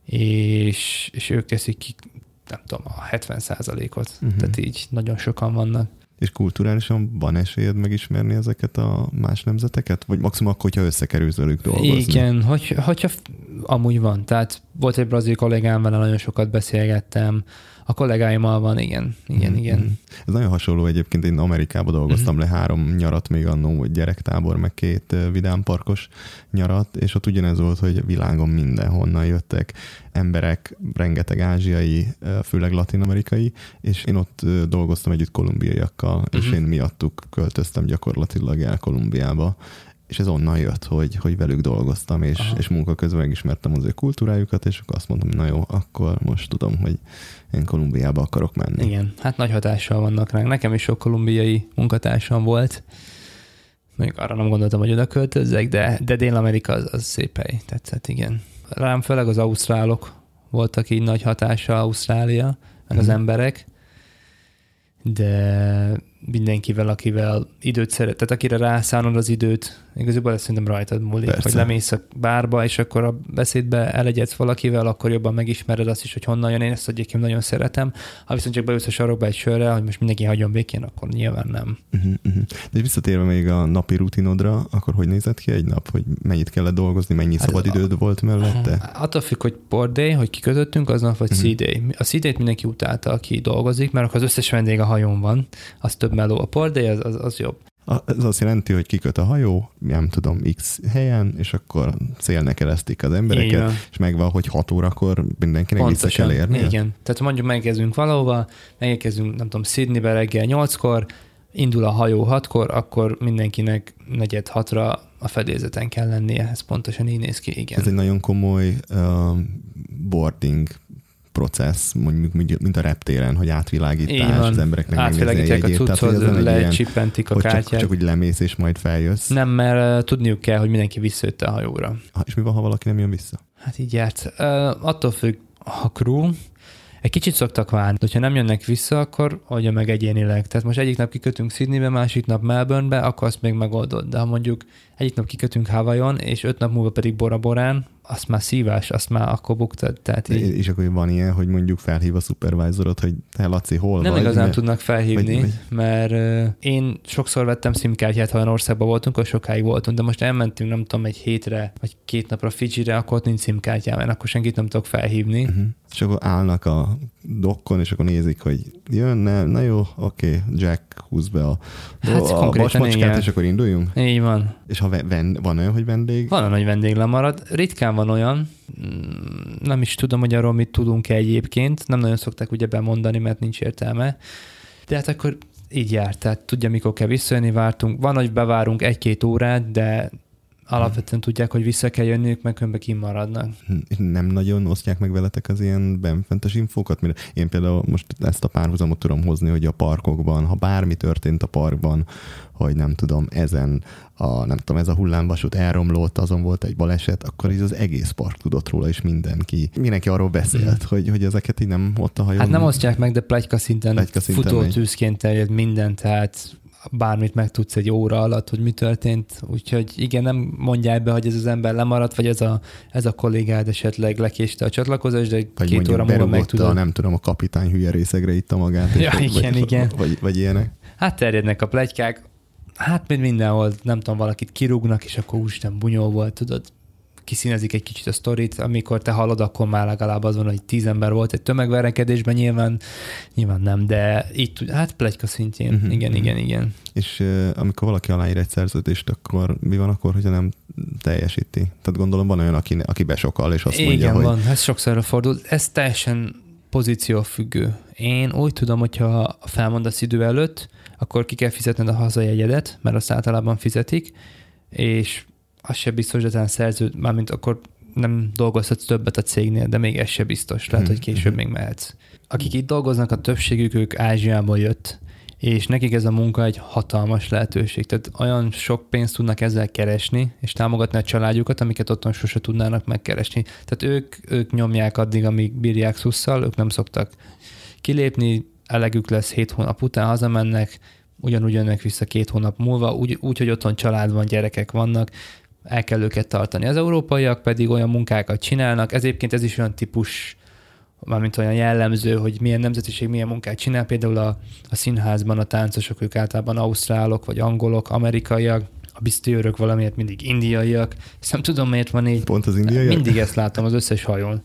és, és ők teszik ki, nem tudom, a hetven százalékot. Uh-huh. Tehát így nagyon sokan vannak. És kulturálisan van esélyed megismerni ezeket a más nemzeteket? Vagy maximum akkor, hogyha összekerülsz velük dolgozni? Igen, hogy, hogyha amúgy van. Tehát volt egy brazil kollégám, vele nagyon sokat beszélgettem. A kollégáimmal van, igen. Igen, mm-hmm. igen. Ez nagyon hasonló egyébként. Én Amerikában dolgoztam mm-hmm. le három nyarat még annó, hogy gyerektábor, meg két vidámparkos nyarat, és ott ugyanez volt, hogy világon mindenhonnan jöttek emberek, rengeteg ázsiai, főleg latin-amerikai, és én ott dolgoztam együtt kolumbiaiakkal, mm-hmm. és én miattuk költöztem gyakorlatilag el Kolumbiába, és ez onnan jött, hogy, hogy velük dolgoztam, és, és munka közben megismertem az ő kultúrájukat, és akkor azt mondtam, na jó, akkor most tudom, hogy én Kolumbiába akarok menni. Igen, hát nagy hatással vannak ránk. Nekem is sok kolumbiai munkatársam volt. Mondjuk arra nem gondoltam, hogy oda költözzek, de, de Dél-Amerika az, az szép hely. Tetszett, igen. Rám főleg az ausztrálok voltak így nagy hatással, Ausztrália, meg mm. az emberek, de mindenkivel, akivel időt szeret, tehát akire rászánod az időt, igazából ezt szerintem rajtad múlik, Persze. hogy lemész a bárba, és akkor a beszédbe elegyedsz valakivel, akkor jobban megismered azt is, hogy honnan jön. Én ezt egyébként nagyon szeretem. Ha viszont csak beülsz a sarokba egy sörrel, hogy most mindenki hagyjon békén, akkor nyilván nem. Uh-huh, uh-huh. De visszatérve még a napi rutinodra, akkor hogy nézett ki egy nap? Hogy mennyit kellett dolgozni, mennyi hát szabadidőd a... volt mellette? Attól függ, hogy port day, hogy kikötöttünk aznap, vagy uh-huh. sea-day. A sea-day-t mindenki utálta, aki dolgozik, mert akkor az összes vendég a hajón van, az több meló. A port day az, az, az jobb. Ez azt jelenti, hogy kiköt a hajó, nem tudom, X helyen, és akkor célne keresztik az embereket, igen. és megvan, hogy hat órakor mindenkinek Pontosan. Vissza kell érni. Igen. Tehát mondjuk megkezdünk valahova, megérkezünk, nem tudom, Sydneybe reggel nyolckor, indul a hajó hatkor, akkor mindenkinek negyed hatra a fedélzeten kell lennie. Ez pontosan így néz ki, igen. Ez egy nagyon komoly uh, boarding processz, mondjuk mint a reptéren, hogy átvilágítás, az embereknek megnézni egy jegyét. A cuccod, lecsippentik a kártyát. Csak, csak úgy lemész és majd feljössz. Nem, mert uh, tudniuk kell, hogy mindenki visszajött a hajóra. Ha, és mi van, ha valaki nem jön vissza? Hát így járt. Uh, attól függ, ha crew, egy kicsit szoktak várni. Hogyha nem jönnek vissza, akkor oldja meg egyénileg. Tehát most egyik nap kikötünk Sydneybe, másik nap Melbournebe, akkor azt még megoldod. De ha mondjuk egyik nap kikötünk Hawaiion, és öt nap múlva pedig Bora Borán, azt már szívás, azt már akkor buktad. Tehát így... És akkor van ilyen, hogy mondjuk felhív a supervisorot, hogy te Laci, hol nem vagy? Nem igazán mert... tudnak felhívni, vagy, vagy... mert uh, én sokszor vettem SIM-kártyát, ha olyan országban voltunk, akkor sokáig voltunk, de most elmentünk, nem tudom, egy hétre, vagy két napra Fidzsire, akkor ott nincs SIM-kártyám, mert akkor senkit nem tudok felhívni. Uh-huh. És akkor állnak a dokkon, és akkor nézik, hogy jönne, na jó, oké, okay, Jack, húzz be a, hát, a vasmacskát, és akkor induljunk? Így van. És ha ven, van olyan, hogy vendég? Van olyan, hogy vendég lemarad. Ritkán van olyan, nem is tudom, hogy arról mit tudunk egyébként, nem nagyon szokták ugye bemondani, mert nincs értelme, de hát akkor így járt, tehát tudja, mikor kell visszajönni, vártunk. Van, hogy bevárunk egy-két órát, de alapvetően tudják, hogy vissza kell jönniük, meg különben kimaradnak. Nem nagyon osztják meg veletek az ilyen benfentes infókat? Mert én például most ezt a párhuzamot tudom hozni, hogy a parkokban, ha bármi történt a parkban, hogy nem tudom, ezen a, nem tudom, ez a hullámvasút elromlott, azon volt egy baleset, akkor így az egész park tudott róla, és mindenki, mindenki arról beszélt, mm. hogy, hogy ezeket így nem ott a hajón. Hát nem osztják meg, de pletyka szinten, pletyka szinten futótűzként terjed minden, tehát bármit megtudsz egy óra alatt, hogy mi történt. Úgyhogy igen, nem mondják be, hogy ez az ember lemaradt, vagy ez a, ez a kollégád esetleg lekéste a csatlakozást, de vagy két óra múlva megtudod. Nem tudom, a kapitány hülye részegre itta magát. Ja, vagy, igen, vagy, igen. Vagy, vagy ilyenek. Hát terjednek a pletykák. Hát mint mindenhol, nem tudom, valakit kirúgnak, és akkor úristen bunyó volt, tudod, kiszínezik egy kicsit a sztorit, amikor te hallod, akkor már legalább az van, hogy tíz ember volt egy tömegverekedésben, nyilván, nyilván nem, de itt, hát pletyka szintjén, uh-huh, igen, uh-huh. igen, igen. És uh, amikor valaki aláír egy szerződést, akkor mi van akkor, hogyha nem teljesíti? Tehát gondolom van olyan, aki, aki besokal, és azt igen, mondja, hogy... Igen, van, ez sokszor fordul. Ez teljesen pozíciófüggő. Én úgy tudom, hogyha felmondasz idő előtt, akkor ki kell fizetned a hazajegyedet, mert azt általában fizetik, és az se biztos, hogy ezen szerződ, mármint akkor nem dolgozhatsz többet a cégnél, de még ez se biztos. Lehet, hogy később még mehetsz. Akik itt dolgoznak, a többségük ők Ázsiából jött, és nekik ez a munka egy hatalmas lehetőség. Tehát olyan sok pénzt tudnak ezzel keresni, és támogatni a családjukat, amiket otthon sose tudnának megkeresni. Tehát ők, ők nyomják addig, amíg bírják szusszal, ők nem szoktak kilépni, elegük lesz hét hónap után, hazamennek, ugyanúgy jönnek vissza két hónap múlva, úgy, úgy, hogy otthon család van, gyerekek vannak, el kell őket tartani. Az európaiak pedig olyan munkákat csinálnak, ez egyébként ez is olyan típus, mármint olyan jellemző, hogy milyen nemzetiség milyen munkát csinál, például a, a színházban a táncosok, ők általában ausztrálok, vagy angolok, amerikaiak, a biztőrök valamiért mindig indiaiak, ezt nem tudom, miért van így. Pont az indiaiak? Mindig ezt látom az összes hajón.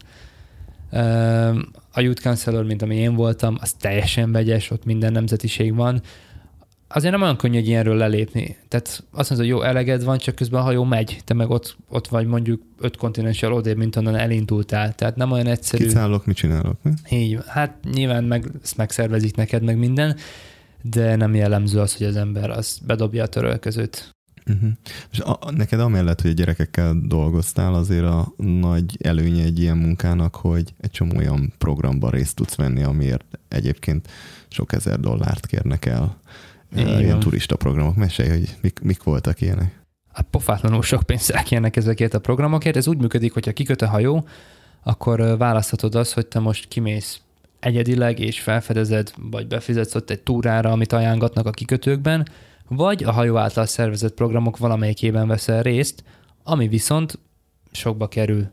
A Youth Counselor, mint ami én voltam, az teljesen vegyes, ott minden nemzetiség van. Azért nem olyan könnyű egy ilyenről lelépni. Tehát azt mondod, hogy jó, eleged van, csak közben a hajó megy. Te meg ott, ott vagy mondjuk öt kontinenssel odébb, mint onnan elindultál. Tehát nem olyan egyszerű. Kiszállok, mit csinálok? Mi? Így, hát nyilván meg, ezt megszervezik neked, meg minden, de nem jellemző az, hogy az ember az bedobja a törölközőt. Uh-huh. És a, neked amellett, hogy a gyerekekkel dolgoztál, azért a nagy előnye egy ilyen munkának, hogy egy csomó olyan programban részt tudsz venni, amiért egyébként sok ezer dollárt kérnek el. Igen. Ilyen turista programok. Mesélj, hogy mik, mik voltak ilyenek? Hát pofátlanul sok pénzt elkérnek ezekért a programokért. Ez úgy működik, hogyha kiköt a hajó, akkor választhatod azt, hogy te most kimész egyedileg és felfedezed, vagy befizetsz ott egy túrára, amit ajánlatnak a kikötőkben, vagy a hajó által szervezett programok valamelyikében veszel részt, ami viszont sokba kerül.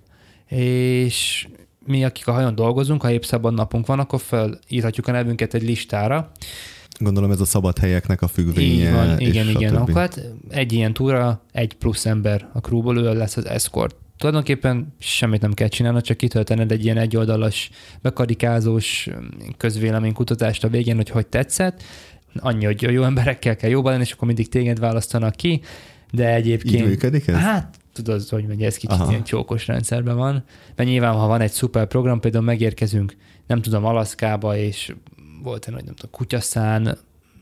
És mi, akik a hajón dolgozunk, ha épp szabad napunk van, akkor felírhatjuk a nevünket egy listára. Gondolom ez a szabad helyeknek a függvénye. Így van, igen, igen. Akkor hát egy ilyen túra, egy plusz ember a crewból, ő lesz az escort. Tulajdonképpen semmit nem kell csinálnod, csak kitöltened egy ilyen egyoldalas, bekarikázós közvéleménykutatást a végén, hogy hogy tetszett. Annyi, hogy jó emberekkel kell jóban lenni, és akkor mindig téged választanak ki, de egyébként... Így működik ez? Hát tudod, hogy megy, ez kicsit Aha. ilyen csókos rendszerben van. Mert nyilván, ha van egy szuper program, például megérkezünk, nem tudom, Alaszkába, és volt egy nagy, nem tudom, kutyaszán,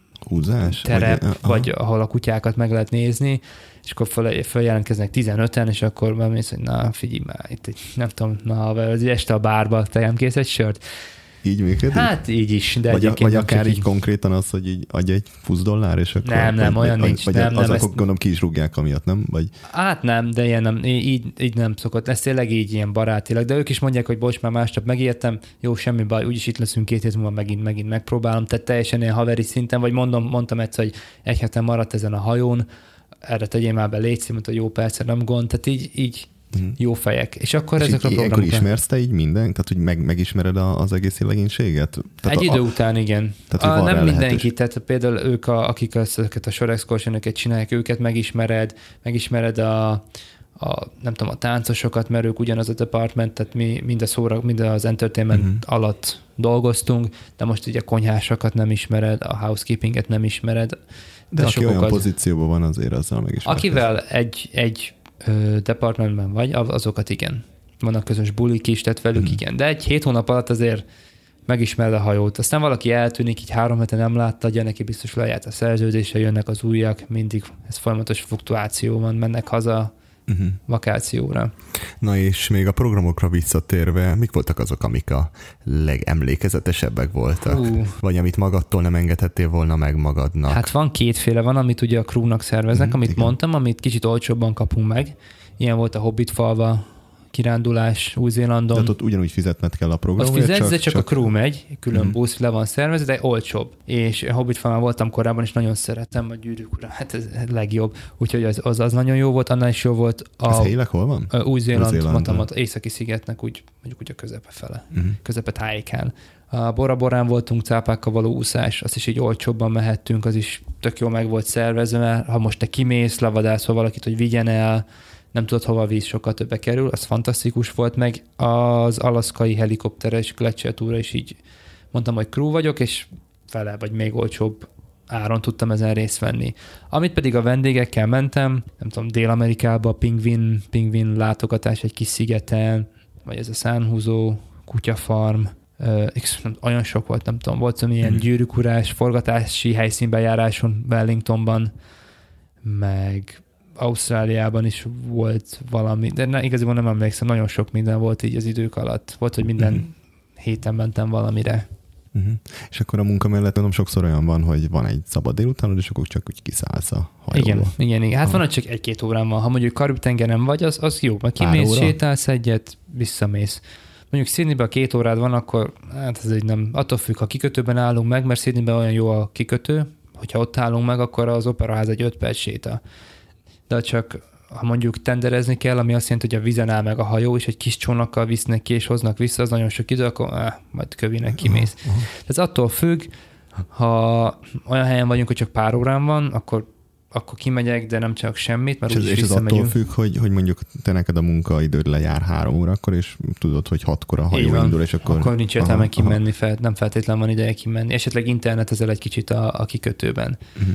húzás? terep, vagy, vagy ahol a kutyákat meg lehet nézni, és akkor föl, följelentkeznek tizenöten, és akkor bemész, hogy na, figyelj már, itt egy, nem tudom, na, az este a bárba, te nem kész egy sört. Így működik? Hát így is, de vagy, egyébként... Vagy akár így, így konkrétan az, hogy így adj egy plusz dollár, és akkor... Nem, nem, vagy, olyan vagy, nincs. Vagy nem, az, nem, akkor gondolom ki is rúgják amiatt, nem? Vagy... Hát nem, de ilyen nem, így, így nem szokott. Ez tényleg így ilyen barátilag, de ők is mondják, hogy bocs, már másnap megijedtem, jó, semmi baj, úgyis itt leszünk két hét múlva, megint, megint megpróbálom. Tehát teljesen ilyen haveri szinten, vagy mondom, mondtam egyszer, hogy egy héten maradt ezen a hajón, erre tegyél már be légy, mondta, jó, persze, nem gond, tehát így, így uh-huh. jó fejek. És akkor és ezek a programok... Ilyenkor ismersz te így minden? Tehát, hogy meg, megismered a, az egész legénységet? Tehát egy a, idő után, igen. Tehát, a, nem mindenki, tehát például ők, a, akik ezeket a shore excursion-öket csinálják, őket megismered, megismered a, a, nem tudom, a táncosokat, mert ők ugyanaz a department, tehát mi mind, a szóra, mind az entertainment uh-huh. alatt dolgoztunk, de most ugye a konyhásokat nem ismered, a housekeepinget nem ismered. De, de aki sokokat, olyan pozícióban van, azért azzal megismered. Akivel egy, egy ö, departmentben vagy, azokat igen. Vannak közös bulik is, tehát velük uh-huh. igen. De egy hét hónap alatt azért megismered a hajót. Aztán valaki eltűnik, így három hete nem látta, adja neki biztos lejárt a szerződése, jönnek az újak, mindig ez folyamatos fluktuáció van, mennek haza uh-huh. vakációra. Na és még a programokra visszatérve, mik voltak azok, amik a legemlékezetesebbek voltak? Uh. Vagy amit magadtól nem engedhettél volna meg magadnak? Hát van kétféle, van, amit ugye a crewnak szerveznek, uh-huh, amit igen. mondtam, amit kicsit olcsóbban kapunk meg. Ilyen volt a Hobbit falva, kirándulás Új-Zélandon. Tehát ott ugyanúgy fizetned kell a programot. Ott fizetsz, csak, csak a crew megy, külön uh-huh. busz le van szervezve, de olcsóbb. És Hobbit Farmon voltam korábban, és nagyon szeretem a Gyűrűk ura. Hát ez legjobb. Úgyhogy az, az, az nagyon jó volt, annál is jó volt. A, ez helyileg hol van? Új-Zéland, Új-Zéland északi szigetnek, úgy, mondjuk úgy a közepe fele. Uh-huh. Közepe tájékán. A Bora Borán voltunk, cápákkal való úszás, azt is így olcsóbban mehettünk, az is tök jó meg volt szervezve, mert ha most te kimész, levadászol valakit, hogy vigyen el, nem tudod hova víz, sokkal többe kerül, az fantasztikus volt, meg az alaszkai helikopteres Gletscher túra is így mondtam, hogy crew vagyok, és fele vagy még olcsóbb áron tudtam ezen részt venni. Amit pedig a vendégekkel mentem, nem tudom, Dél-Amerikába, pingvin, pingvin látogatás egy kis szigeten, vagy ez a szánhúzó, kutyafarm, Uh, olyan sok volt, nem tudom, volt szóval ilyen hmm. gyűrűkurás, forgatási helyszínbejáráson Wellingtonban, meg Ausztráliában is volt valami, de ne, igazából nem emlékszem, nagyon sok minden volt így az idők alatt. Volt, hogy minden hmm. héten mentem valamire. Uh-huh. És akkor a munka mellett mondom, sokszor olyan van, hogy van egy szabad délutánod, és akkor csak úgy kiszállsz a hajóba. Igen, igen, igen. Hát ha. van, hogy csak egy-két órán van. Ha mondjuk Karib-tengeren vagy, az, az jó, mert kimész, sétálsz egyet, visszamész. Mondjuk Sydneyben a két órád van, akkor hát ez így nem, attól függ, ha kikötőben állunk meg, mert Sydneyben olyan jó a kikötő, hogyha ott állunk meg, akkor az operaház egy öt perc séta. De csak ha mondjuk tenderezni kell, ami azt jelenti, hogy a vízen áll meg a hajó, és egy kis csónakkal visznek ki, és hoznak vissza, az nagyon sok idő, akkor áh, majd kövinek kimész. Uh-huh. Ez attól függ, ha olyan helyen vagyunk, hogy csak pár órán van, akkor akkor kimegyek, de nem csak semmit, mert úgyis visszamegyünk. És ez attól függ, hogy, hogy mondjuk te neked a munkaidőd lejár három órakor, és tudod, hogy hatkor a hajó indul, és akkor... Akkor nincs értelme aha, kimenni, aha. Fel, nem feltétlenül van ideje kimenni. Esetleg internetezel egy kicsit a, a kikötőben. Uh-huh.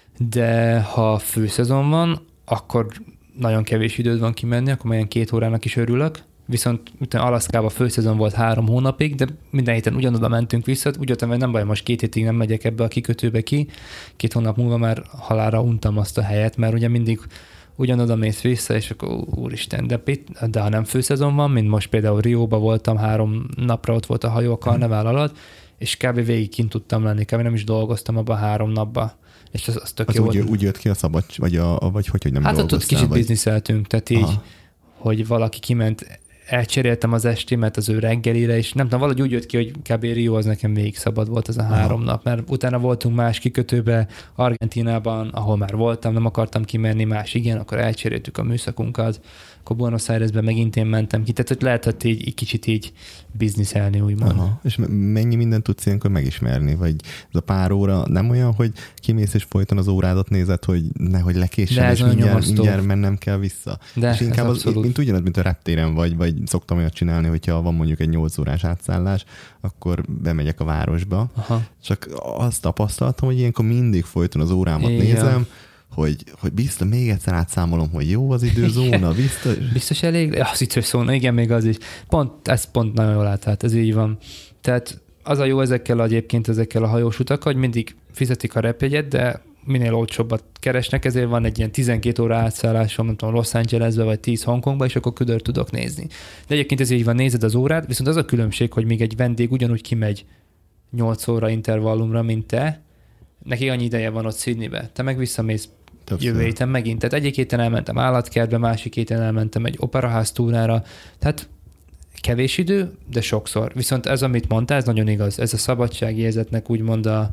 De ha főszezon van, akkor nagyon kevés időd van kimenni, akkor olyan két órának is örülök. Viszont utána Alaszkában főszezon volt három hónapig, de minden héten ugyanoda mentünk vissza, úgy jöttem, hogy nem baj, most két hétig nem megyek ebbe a kikötőbe ki, két hónap múlva már halálra untam azt a helyet, mert ugye mindig ugyanoda mész vissza, és akkor úristen, de, de ha nem főszezon van, mint most például Rióba voltam, három napra ott volt a hajó a karnevál alatt, és kb. Végig kint tudtam lenni, kb. Nem is dolgoztam abban három napba. És az, az tök az jó úgy, volt. úgy jött ki a szabad, vagy, a, vagy hogy, hogy nem hát dolgoztál? Hát ott kicsit vagy... bizniszeltünk, tehát így, aha. hogy valaki kiment, elcseréltem az estémet az ő reggelire, és nem tudom, valahogy úgy jött ki, hogy kb. Rio az nekem végig szabad volt az a három aha. nap, mert utána voltunk más kikötőbe, Argentínában, ahol már voltam, nem akartam kimenni, más igen, akkor elcseréltük a műszakunkat, akkor Buenos Airesben megint én mentem ki, tehát hogy lehetett így, így kicsit így bizniszelni, úgymond. Aha. És mennyi mindent tudsz ilyenkor megismerni? Vagy ez a pár óra nem olyan, hogy kimész és folyton az órádat nézed, hogy nehogy lekéssem, és mindjárt, mindjárt mennem kell vissza. De és inkább az, mint ugyanaz, mint a reptéren vagy, vagy szoktam olyat csinálni, hogyha van mondjuk egy nyolc órás átszállás, akkor bemegyek a városba. Aha. Csak azt tapasztaltam, hogy ilyenkor mindig folyton az órámat igen. nézem, hogy, hogy biztos, még egyszer átszámolom, hogy jó az időzóna, biztos. Biztos elég? Az időzóna, igen, még az is. Pont, ez pont nagyon jól átlát, ez így van. Tehát az a jó ezekkel egyébként, ezekkel a hajós utakkal, hogy mindig fizetik a repjegyet, de minél olcsóbbat keresnek, ezért van egy ilyen tizenkét óra átszállásom, nem tudom, Los Angelesbe, vagy tíz Hongkongba, és akkor ködör tudok nézni. De egyébként ez így van, nézed az órát, viszont az a különbség, hogy még egy vendég ugyanúgy kimegy nyolc óra intervallumra, mint te, neki annyi ideje van ott Sydneybe. Te meg visszamész többször. Jövő héten megint. Tehát egyik héten elmentem állatkertbe, másik héten elmentem egy operaház túrára. Tehát kevés idő, de sokszor. Viszont ez, amit mondtál, ez nagyon igaz. Ez a szabadságérzetnek úgymond a,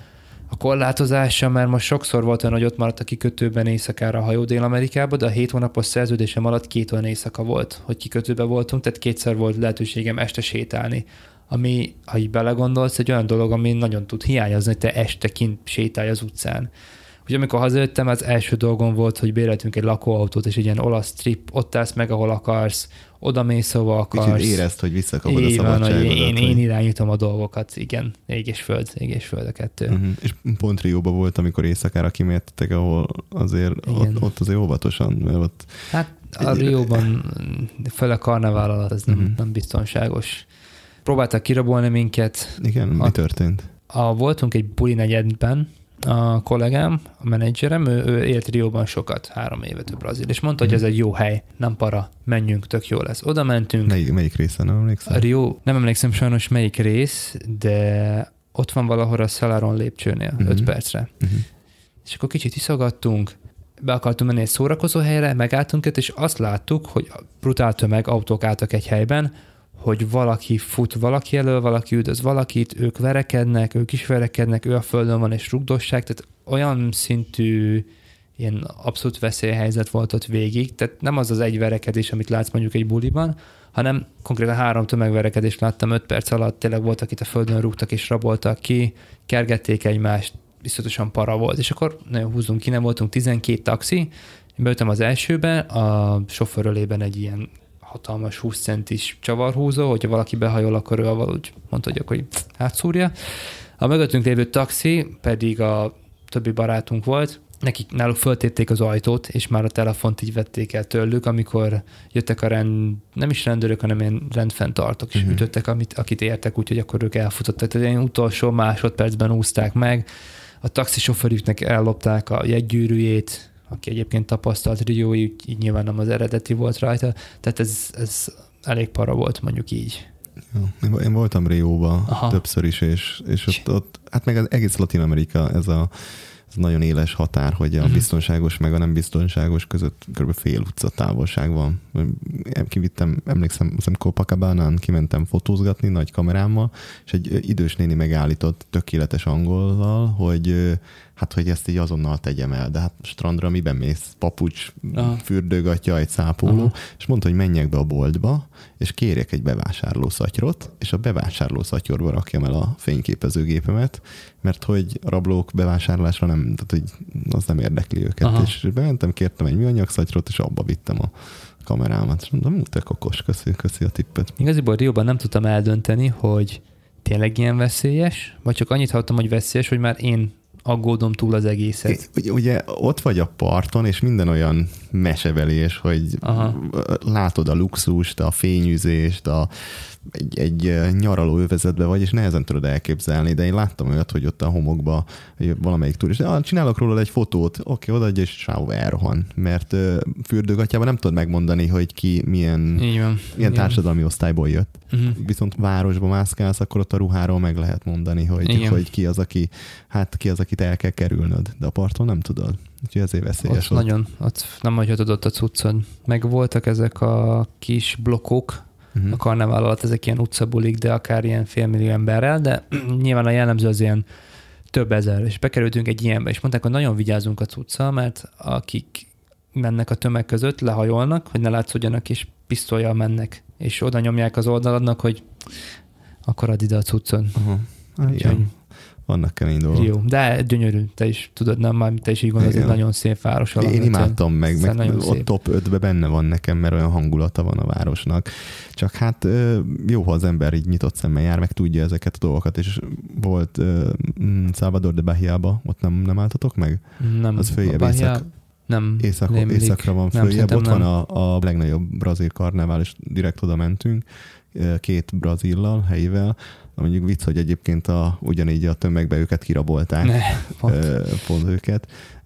a korlátozása, mert most sokszor volt olyan, hogy ott maradt a kikötőben éjszakára a hajó Dél-Amerikába, de a hét hónapos szerződésem alatt két olyan éjszaka volt, hogy kikötőben voltunk, tehát kétszer volt lehetőségem este sétálni. Ami, ha így belegondolsz, egy olyan dolog, ami nagyon tud hiányozni, hogy te este kint sétálj az utcán. Ugye amikor hazajöttem, az első dolgom volt, hogy béreltünk egy lakóautót, és egy ilyen olasz trip, ott állsz meg, ahol akarsz, oda mész, ahol akarsz. Úgyhogy érezd, hogy visszakapod a szabadságodat. Én, én irányítom a dolgokat, igen. Ég és föld, ég és föld a kettő. Uh-huh. És pont Rióban volt, amikor éjszakára kimehettek, ahol azért ott, ott azért óvatosan, mert ott... Hát a Rióban főleg karnevál alatt ez nem, uh-huh. nem biztonságos. Próbáltak kirabolni minket. Igen, mi a, történt? A, voltunk egy buli negyedben, a kollégám, a menedzserem, ő, ő élt Rióban sokat, három évet ő brazil, és mondta, hogy ez egy jó hely, nem para, menjünk, tök jó lesz. Oda mentünk. Melyik, melyik része, nem emlékszem? A Rio, nem emlékszem sajnos melyik rész, de ott van valahol a Celeron lépcsőnél, uh-huh. öt percre. Uh-huh. És akkor kicsit iszogattunk, be akartunk menni egy szórakozó helyre, megálltunk ott, és azt láttuk, hogy brutál tömeg, autók álltak egy helyben, hogy valaki fut valaki elől, valaki üldöz valakit, ők verekednek, ők is verekednek, ő a földön van és rugdosság, tehát olyan szintű ilyen abszolút veszélyhelyzet volt ott végig, tehát nem az az egy verekedés, amit látsz mondjuk egy buliban, hanem konkrétan három tömegverekedést láttam öt perc alatt, tényleg voltak itt a földön, rúgtak és raboltak ki, kergették egymást, biztosan para volt, és akkor nagyon húzunk ki, nem voltunk tizenkét taxi, én beültem az elsőbe, a sofőrölében egy ilyen hatalmas húsz centis csavarhúzó, hogyha valaki behajol, akkor ő valahogy mondta, hogy akkor átszúrja. A mögöttünk lévő taxi pedig a többi barátunk volt, nekik náluk föltépték az ajtót, és már a telefont így vették el tőlük, amikor jöttek a rend, nem is rendőrök, hanem ilyen rendfenntartók, és uh-huh. ütöttek, amit, akit értek, úgyhogy akkor ők elfutottak. Tehát ilyen utolsó másodpercben úszták meg. A taxisofőrüknek ellopták a jegygyűrűjét, aki egyébként tapasztalt riói, így nyilván nem az eredeti volt rajta. Tehát ez, ez elég para volt, mondjuk így. Ja, én voltam Rióba többször is, és, és ott, ott, hát meg az egész Latin-Amerika, ez a ez nagyon éles határ, hogy a uh-huh. biztonságos meg a nem biztonságos között kb. Fél utca távolság van. Kivittem, emlékszem, Copacabánán kimentem fotózgatni nagy kamerámmal, és egy idős néni megállított tökéletes angollal, hogy hát, hogy ezt így azonnal tegyem el. De hát strandra miben mész? Papucs, aha. fürdőgatja, egy szápóló, aha. és mondta, hogy menjek be a boltba, és kérjek egy bevásárlószatyrot, és a bevásárlószatyorba rakjam el a fényképezőgépemet, mert hogy a rablók bevásárlásra nem, tehát hogy az nem érdekli őket. Aha. És bementem, kértem egy műanyag szatyrot, és abba vittem a kamerámat. És mondom, te kokos, köszi, köszi a tippet. Igaziból Rióban nem tudtam eldönteni, hogy tényleg ilyen veszélyes, vagy csak annyit hallottam, hogy veszélyes, hogy már én aggódom túl az egészet. Ugye, ugye ott vagy a parton, és minden olyan mesebelés, hogy aha. látod a luxust, a fényűzést, a, egy, egy nyaraló övezetben vagy, és nehezen tudod elképzelni, de én láttam olyat, hogy ott a homokba valamelyik turista, csinálok róla egy fotót, oké, odaadja, és sávó elrohan, mert fürdőgatjában nem tudod megmondani, hogy ki milyen, milyen társadalmi osztályból jött. Uh-huh. Viszont városba mászkálsz, akkor ott a ruháról meg lehet mondani, hogy, hogy ki az, aki, hát ki az, akit el kell kerülnöd, de a parton nem tudod. Úgyhogy ezért veszélyes. Ott nagyon, ott nem hagyhatod ott a cuccod. Meg voltak ezek a kis blokkok, uh-huh. a karnevál alatt, ezek ilyen utcabulik, de akár ilyen félmillió emberrel, de nyilván a jellemző az ilyen több ezer, és bekerültünk egy ilyenbe, és mondták, hogy nagyon vigyázzunk a cuccal, mert akik mennek a tömeg között, lehajolnak, hogy ne látszódjanak, és pisztollyal mennek, és oda nyomják az oldaladnak, hogy akkor add ide a cuccon. Uh-huh. Igen. Vannak kemény dolgok. Jó, de gyönyörű, te is tudod, nem már te is így gondolod, ez egy nagyon szép város. Én imádtam meg, meg ott top ötbe benne van nekem, mert olyan hangulata van a városnak. Csak hát jó, ha az ember így nyitott szemmel jár, meg tudja ezeket a dolgokat, és volt uh, Salvador de Bahiába, ott nem, nem álltatok meg? Nem. Az följebb észak, nem, észak, északra van följebb, ott nem. van a, a legnagyobb brazil karnevál, és direkt oda mentünk, két brazillal, helyivel. Mondjuk vicc, hogy egyébként a, ugyanígy a tömegbe őket kirabolták, ne, pont. pont őket.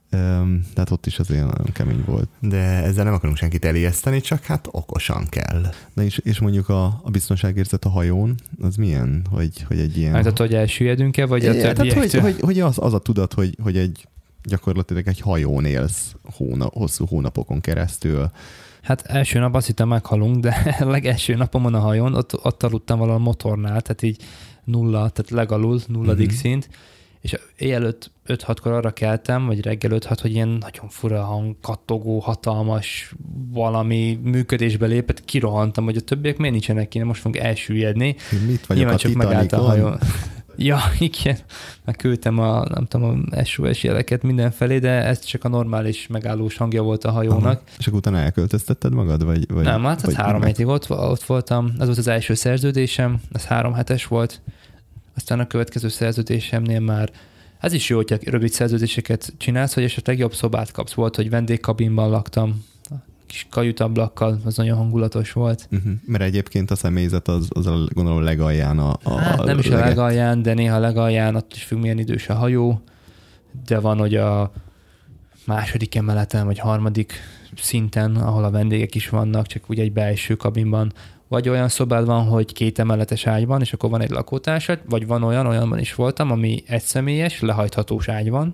Tehát ott is azért nagyon kemény volt. De ezzel nem akarunk senkit elijeszteni, csak hát okosan kell. Na és, és mondjuk a, a biztonságérzet a hajón, az milyen, hogy, hogy egy ilyen... Hát, hogy elsüllyedünk-e, vagy a é, tehát, hogy, hogy, hogy az, az a tudat, hogy, hogy egy gyakorlatilag egy hajón élsz hóna, hosszú hónapokon keresztül. Hát első nap azt hittem meghalunk, de legelső napomon a hajón, ott, ott aludtam valahol motornál, tehát így nulla, tehát legalul, nulladik uh-huh. szint, és éjjel öt-hatkor arra keltem, vagy reggel öt-hat, hogy ilyen nagyon fura hang, kattogó, hatalmas valami működésbe lépett, kirohantam, hogy a többiek miért nincsenek ki, most fogunk elsüllyedni. Mit vagyok a Titanicon? Ja, igen. Meg küldtem a, nem tudom, a es o es jeleket mindenfelé, de ez csak a normális megállós hangja volt a hajónak. Aha. És akkor utána elköltöztetted magad? Vagy, vagy, nem, hát, hát három meg... hétig ott, ott voltam. Ez volt az első szerződésem, ez három hetes volt. Aztán a következő szerződésemnél már ez is jó, hogyha rövid szerződéseket csinálsz, hogy esetleg jobb szobát kapsz. Volt, hogy vendégkabinban laktam, kis kajutablakkal, az nagyon hangulatos volt. Uh-huh. Mert egyébként a személyzet az, az a, gondolom legalján a, a Hát nem a is leget. a legalján, de néha legalján, ott is függ, milyen idős a hajó, de van, hogy a második emeleten, vagy harmadik szinten, ahol a vendégek is vannak, csak ugye egy belső kabinban, vagy olyan szobád van, hogy két emeletes ágy van, és akkor van egy lakótársad, vagy van olyan, olyanban is voltam, ami egyszemélyes, lehajthatós ágy van,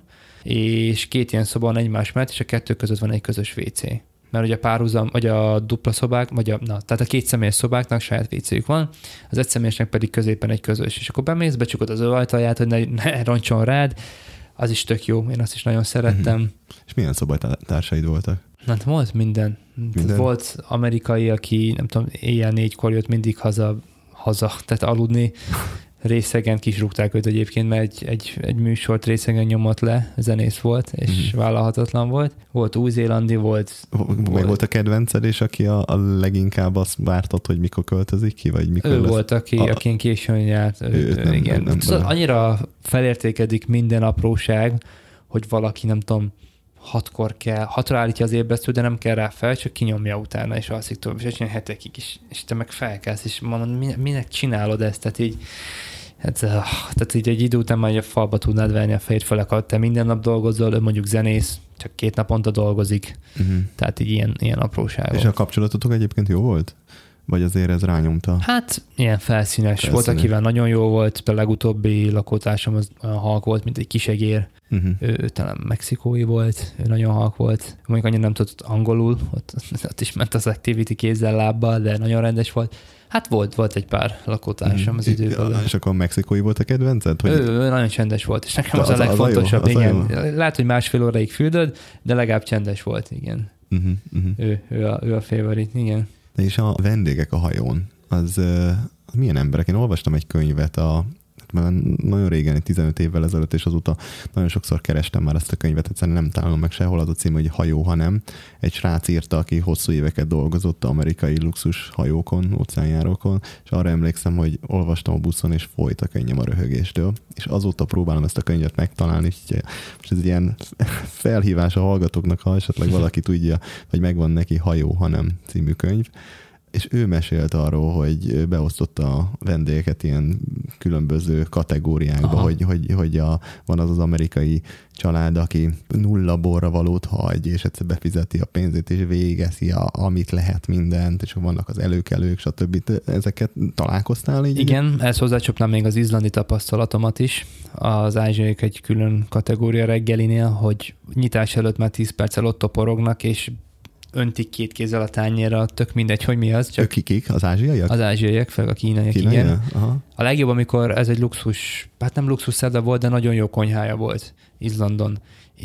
és két ilyen szoba van egymás mellett, és a kettő között van egy közös vé cé. Mert ugye a párhuzam, vagy a dupla szobák, vagy a, na, tehát a két személyes szobáknak saját vé céjük van, az egyszemélyesnek pedig középen egy közös. És akkor bemész, becsukod az ő ajtaját, hogy ne, ne roncson rád, az is tök jó, én azt is nagyon szerettem. Uh-huh. És milyen szobatársaid voltak? Hát volt minden. minden. Volt amerikai, aki nem tudom, éjjel négykor jött mindig haza, haza, tehát aludni. Részegen kisrúgták őt egyébként, mert egy, egy, egy műsort részegen nyomott le, zenész volt, és mm. vállalhatatlan volt. Volt új-zélandi, volt... Meg volt, volt a kedvenced, és aki a, a leginkább azt vártad, hogy mikor költözik ki, vagy mikor ő lesz? volt, aki, a, akin későn járt. Ő, ő, ő, nem, igen. nem, nem szóval annyira felértékedik minden apróság, hogy valaki, nem tudom, hatkor kell, hatra állítja az ébresztő, de nem kell rá fel, csak kinyomja utána, és alszik tovább, és csinál hetekig is, és te meg felkelsz, és mondod, minek csinálod ezt? Tehát így, hát, tehát így egy idő után már a falba tudnád venni a fejét, főleg, ha te minden nap dolgozol, ő mondjuk zenész, csak két naponta dolgozik, uh-huh. tehát így ilyen, ilyen apróságok. És a kapcsolatotok egyébként jó volt? Vagy azért ez rányomta? Hát ilyen felszínes, felszínes. Volt, akivel nagyon jó volt, a legutóbbi lakótársam az olyan halk volt, mint egy kisegér. Uh-huh. Ő, ő talán mexikói volt, ő nagyon halk volt. Mondjuk annyira nem tudott angolul, ott, ott is ment az activity kézzel, lábbal, de nagyon rendes volt. Hát volt, volt egy pár lakótársam az időben. És akkor a mexikói volt a kedvenced? Hogy... Ő, ő nagyon csendes volt, és nekem az, az a legfontosabb. Az a jó, az igen. Lehet, hogy másfél óráig fürdöd, de legalább csendes volt, igen. Uh-huh, uh-huh. Ő, ő, a, ő a favorit, igen. És a vendégek a hajón, az, az milyen emberek? Én olvastam egy könyvet, a, nagyon régen, tizenöt évvel ezelőtt, és azóta nagyon sokszor kerestem már ezt a könyvet, egyszerűen nem találom meg sehol, az a cím, hogy Hajó, hanem egy srác írta, aki hosszú éveket dolgozott amerikai luxus hajókon, óceánjárókon, és arra emlékszem, hogy olvastam a buszon, és folyt a könnyem a röhögéstől, és azóta próbálom ezt a könyvet megtalálni, és ez egy ilyen felhívás a hallgatóknak, ha esetleg valaki tudja, hogy megvan neki Hajó, hanem című könyv. És ő mesélt arról, hogy beosztotta a vendégeket ilyen különböző kategóriákba, hogy, hogy, hogy a, van az az amerikai család, aki nulla borra valót hagy, és egyszer befizeti a pénzét, és végeszi, a, amit lehet mindent, és vannak az előkelők, stb. Ezeket találkoztál így? Igen, ezt hozzácsapnám még az izlandi tapasztalatomat is. Az ázsiaiak egy külön kategória reggelinél, hogy nyitás előtt már tíz perccel ott toporognak, és öntik két kézzel a tányérra, tök mindegy, hogy mi az. Csak kik? Az ázsiaiak? Az ázsiaiak, fel a kínaiak, Kínai, igen. Aha. A legjobb, amikor ez egy luxus, hát nem luxus szedve volt, de nagyon jó konyhája volt Izlandon.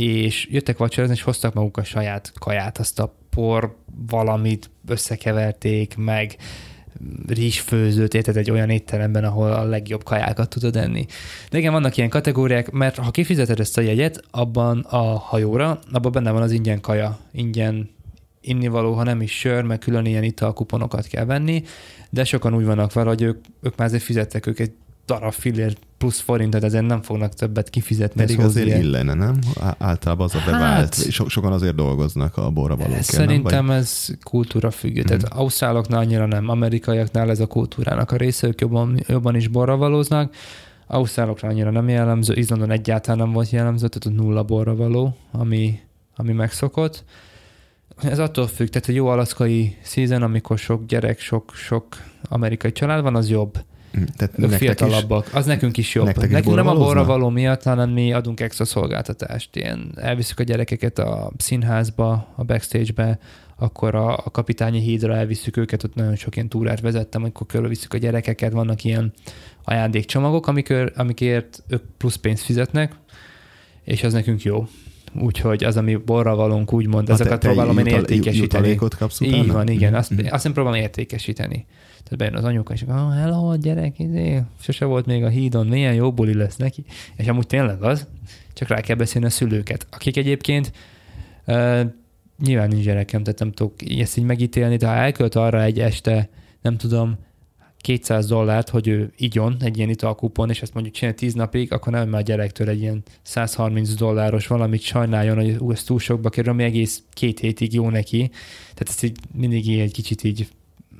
És jöttek vacsorázni, és hoztak maguk a saját kaját, azt a por valamit összekeverték, meg rizsfőzőt, érted, egy olyan étteremben, ahol a legjobb kajákat tudod enni. De igen, vannak ilyen kategóriák, mert ha kifizeted ezt a jegyet, abban a hajóra, abban benne van az ingyen kaja, ingyen innivaló, ha nem is sör, meg külön ilyen italkuponokat kell venni, de sokan úgy vannak vele, hogy ők, ők már azért fizettek, ők egy darab fillér plusz forintot, ezért nem fognak többet kifizetni. Pedig azért ilyen illene, nem? Általában az a bevált. Hát, so, sokan azért dolgoznak a borra valókért. Szerintem nem? ez kultúra függő. Mm. Tehát ausztráloknál annyira nem, amerikaiaknál ez a kultúrának a része, ők jobban, jobban is borra valóznak. Ausztráloknál annyira nem jellemző, Izlandon egyáltalán nem volt jellemző, tehát nulla borra való, ami, ami megszokott. Ez attól függ, tehát egy jó alaszkai season, amikor sok gyerek, sok, sok amerikai család van, az jobb. Tehát ők fiatalabbak. Is, az nekünk is jobb. Nekünk is nem a borra való miatt, hanem mi adunk extra szolgáltatást. Ilyen elviszük a gyerekeket a színházba, a backstage-be, akkor a, a Kapitányi hídra elviszük őket, ott nagyon sok ilyen túrát vezettem, amikor körülviszük a gyerekeket, vannak ilyen ajándékcsomagok, amikor, amikért ők plusz pénzt fizetnek, és az nekünk jó. Úgyhogy az, ami borra valónk, úgymond, hát ezeket próbálom én értékesíteni. Jutalékot kapsz utána? Így van, igen. Azt, azt én próbálom értékesíteni. Tehát bejön az anyuka, és oh, hello, gyerek, izé, sose volt még a hídon, milyen jó buli lesz neki. És amúgy tényleg az, csak rá kell beszélni a szülőket, akik egyébként uh, nyilván nincs gyerekem, tehát nem tudok ezt így megítélni, de ha elkölt arra egy este, nem tudom, kétszáz dollárt, hogy ő igyon egy ilyen italkupon, és ezt mondjuk csinálja tíz napig, akkor nem már a gyerektől egy ilyen száz harminc dolláros valamit sajnáljon, hogy ú, ez túl sokba kerül, ami egész két hétig jó neki. Tehát ez így mindig így egy kicsit így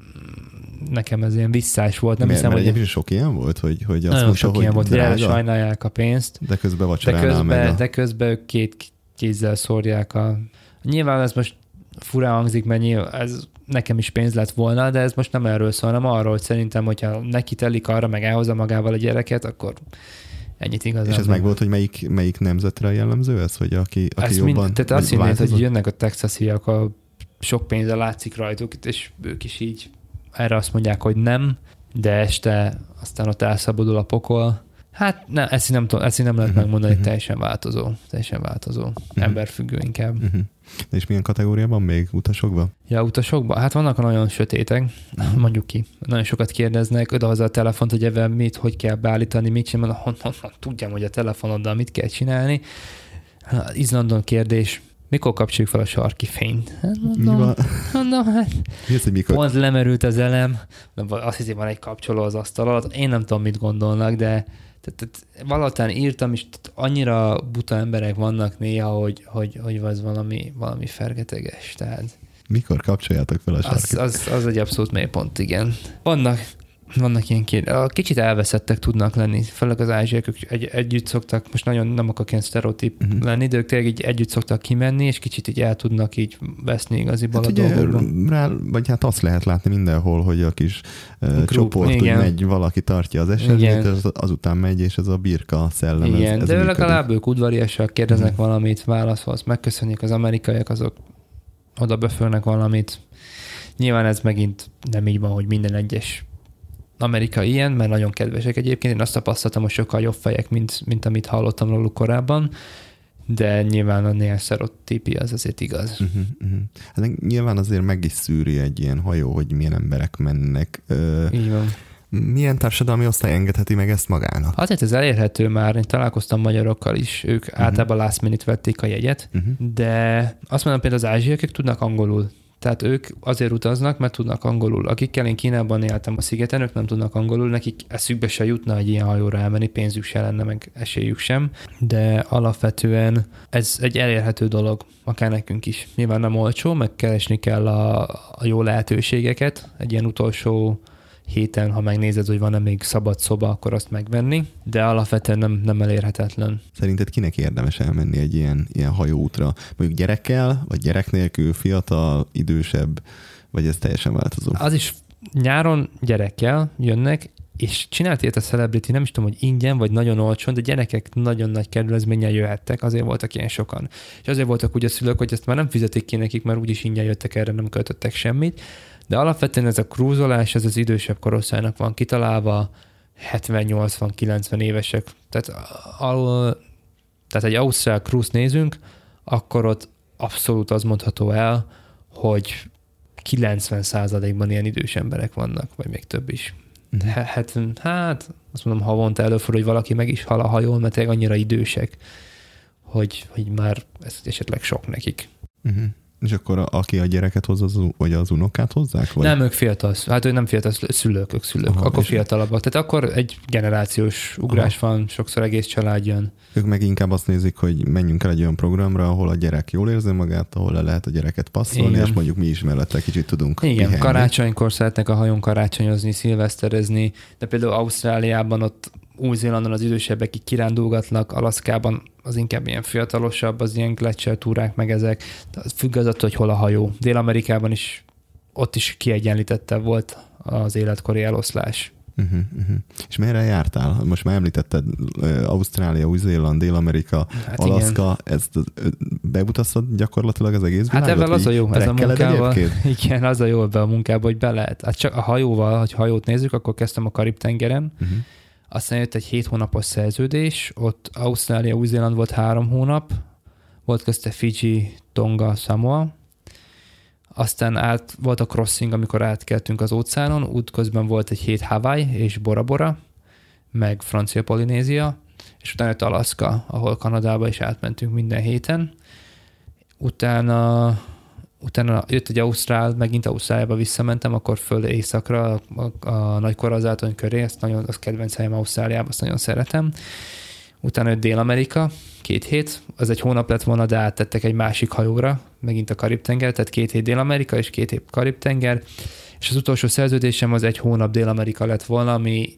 nekem ez ilyen visszás volt. Nem mert, hiszem, mert hogy sok ilyen volt, hogy, hogy azt nagyon mondta, sok hogy ilyen volt, drága, de sajnálják a pénzt. De közben vacsorálnál de közben, meg a... de közben ők két kézzel szórják a... Nyilván ez most furán hangzik, mert nyilván ez nekem is pénz lett volna, de ez most nem erről szól, hanem arról, hogy szerintem, hogyha neki telik arra, meg elhozza magával a gyereket, akkor ennyit igazán. És ez meg volt, hogy melyik, melyik nemzetre jellemző ez, hogy aki, aki ezt jobban... Mind, tehát azt hinnéd, hogy jönnek a texasiak, a sok pénze látszik rajtuk, és ők is így erre azt mondják, hogy nem, de este aztán ott elszabadul a pokol. Hát ne, ezt nem, ezt nem lehet uh-huh, megmondani, uh-huh. teljesen változó, teljesen változó, uh-huh. emberfüggő inkább. Uh-huh. És milyen kategóriában még utasokban? Ja, utasokban? Hát vannak nagyon sötétek, uh-huh. mondjuk ki. Nagyon sokat kérdeznek, odahozzá a telefont, hogy ebben mit, hogy kell beállítani, mit csinálni, honnan tudjam, hogy a telefonoddal mit kell csinálni. Izlandon kérdés, mikor kapcsoljuk fel a sarki fényt? Hát mondom, mondom, hát mi az, hogy mikor? Pont lemerült az elem, azt hiszem, van egy kapcsoló az asztal alatt, én nem tudom, mit gondolnak, de tehát, valahol írtam, és annyira buta emberek vannak néha, hogy, hogy, hogy az valami, valami fergeteges. Tehát mikor kapcsoljátok fel a sarkit? Az, az, az egy abszolút mélypont, igen. Vannak, vannak ilyen két, kicsit elveszettek tudnak lenni, főleg az ázsiak, ők egy, együtt szoktak, most nagyon nem akarok ilyen sztereotíp uh-huh. lenni, de ők tényleg így együtt szoktak kimenni, és kicsit így el tudnak így veszni igaziból hát a dolgokban. Rá, vagy hát azt lehet látni mindenhol, hogy a kis uh, csoport úgy megy, valaki tartja az eseményt, az, azután megy, és ez a birka szellem. Igen, ez, ez de működik. Legalább ők udvariasak, kérdeznek uh-huh. valamit, válaszolsz, megköszönjük, az amerikaiak, azok oda befölnek valamit. Nyilván ez megint nem így van, hogy minden egyes Amerika ilyen, mert nagyon kedvesek egyébként. Én azt tapasztaltam, hogy sokkal jobb fejek, mint, mint amit hallottam róluk korábban, de nyilván a néhány sztereotípia az azért igaz. Uh-huh, uh-huh. Hát nyilván azért meg is szűri egy ilyen hajó, hogy milyen emberek mennek. Így van. Milyen társadalmi osztály engedheti meg ezt magának? Azért ez elérhető már, én találkoztam magyarokkal is, ők uh-huh. általában last minute vették a jegyet, uh-huh. de azt mondom, például az ázsiakok tudnak angolul. Tehát ők azért utaznak, mert tudnak angolul. Akikkel én Kínában éltem a szigeten, ők nem tudnak angolul, nekik eszükbe se jutna egy ilyen hajóra elmenni, pénzük se lenne, meg esélyük sem, de alapvetően ez egy elérhető dolog, akár nekünk is. Nyilván nem olcsó, meg keresni kell a, a jó lehetőségeket, egy ilyen utolsó héten, ha megnézed, hogy van-e még szabad szoba, akkor azt megvenni, de alapvetően nem, nem elérhetetlen. Szerinted kinek érdemes elmenni egy ilyen, ilyen hajóútra? Mondjuk gyerekkel, vagy gyerek nélkül, fiatal, idősebb, vagy ez teljesen változó? Az is nyáron gyerekkel jönnek, és csinált ilyet a Celebrity, nem is tudom, hogy ingyen, vagy nagyon olcsón, de gyerekek nagyon nagy kedvezménnyel jöhettek, azért voltak ilyen sokan. És azért voltak úgy a szülők, hogy ezt már nem fizetik ki nekik, mert úgyis ingyen jöttek erre, nem költöttek semmit. De alapvetően ez a krúzolás, ez az idősebb korosztálynak van kitalálva, hetven, nyolcvan, kilencven évesek. Tehát, al, tehát egy ausztrál krúzt nézünk, akkor ott abszolút az mondható el, hogy kilencven százalékban ilyen idős emberek vannak, vagy még több is. Uh-huh. hetven, hát azt mondom, havonta előfordul, hogy valaki meg is hal a hajón, mert annyira idősek, hogy, hogy már ez esetleg sok nekik. Uh-huh. És akkor a, aki a gyereket hozza, az, vagy az unokát hozzák? Vagy? Nem, ők fiatal, hát ő nem fiatal szülők, ők szülők, aha, akkor fiatalabbak. Tehát akkor egy generációs ugrás aha. van, sokszor egész család jön. Ők meg inkább azt nézik, hogy menjünk el egy olyan programra, ahol a gyerek jól érzi magát, ahol le lehet a gyereket passzolni, igen. és mondjuk mi is mellette kicsit tudunk igen, pihenni. Karácsonykor szeretnek a hajón karácsonyozni, szilveszterezni, de például Ausztráliában ott Új-Zélandon az idősebbek így kirándulgatnak, Alaszkában az inkább ilyen fiatalosabb, az ilyen gletscher túrák meg ezek, függ az attól, hogy hol a hajó. Dél-Amerikában is, ott is kiegyenlítettebb volt az életkori eloszlás. Uh-huh, uh-huh. És merre jártál? Most már említetted uh, Ausztrália, Új-Zéland, Dél-Amerika, hát Alaszka, ezt beutaztad gyakorlatilag az egész világot? Hát ebben az a jó, ez a munkával. Igen, az a jó ebben a munkában, hogy be lehet. Hát csak a hajóval, hogy hajót nézzük, akkor kezdtem a Karib-tengeren, uh-huh. Aztán jött egy hét hónapos szerződés, ott Ausztrália, Új-Zéland volt három hónap, volt közte Fiji, Tonga, Samoa, aztán át, volt a crossing, amikor átkeltünk az óceánon, útközben volt egy hét Hawaii és Bora Bora, meg Francia Polinézia, és utána jött Alaszka, ahol Kanadába is átmentünk minden héten. Utána, utána jött egy Ausztrál, megint Ausztráliába visszamentem, akkor föl északra a, a Nagy-Korallzátony köré, ezt nagyon, az kedvenc helyem Ausztráliában, azt nagyon szeretem. Utána jött Dél-Amerika, két hét, az egy hónap lett volna, de áttettek egy másik hajóra, megint a Karib-tenger, tehát két hét Dél-Amerika és két hét Karib-tenger, és az utolsó szerződésem az egy hónap Dél-Amerika lett volna, ami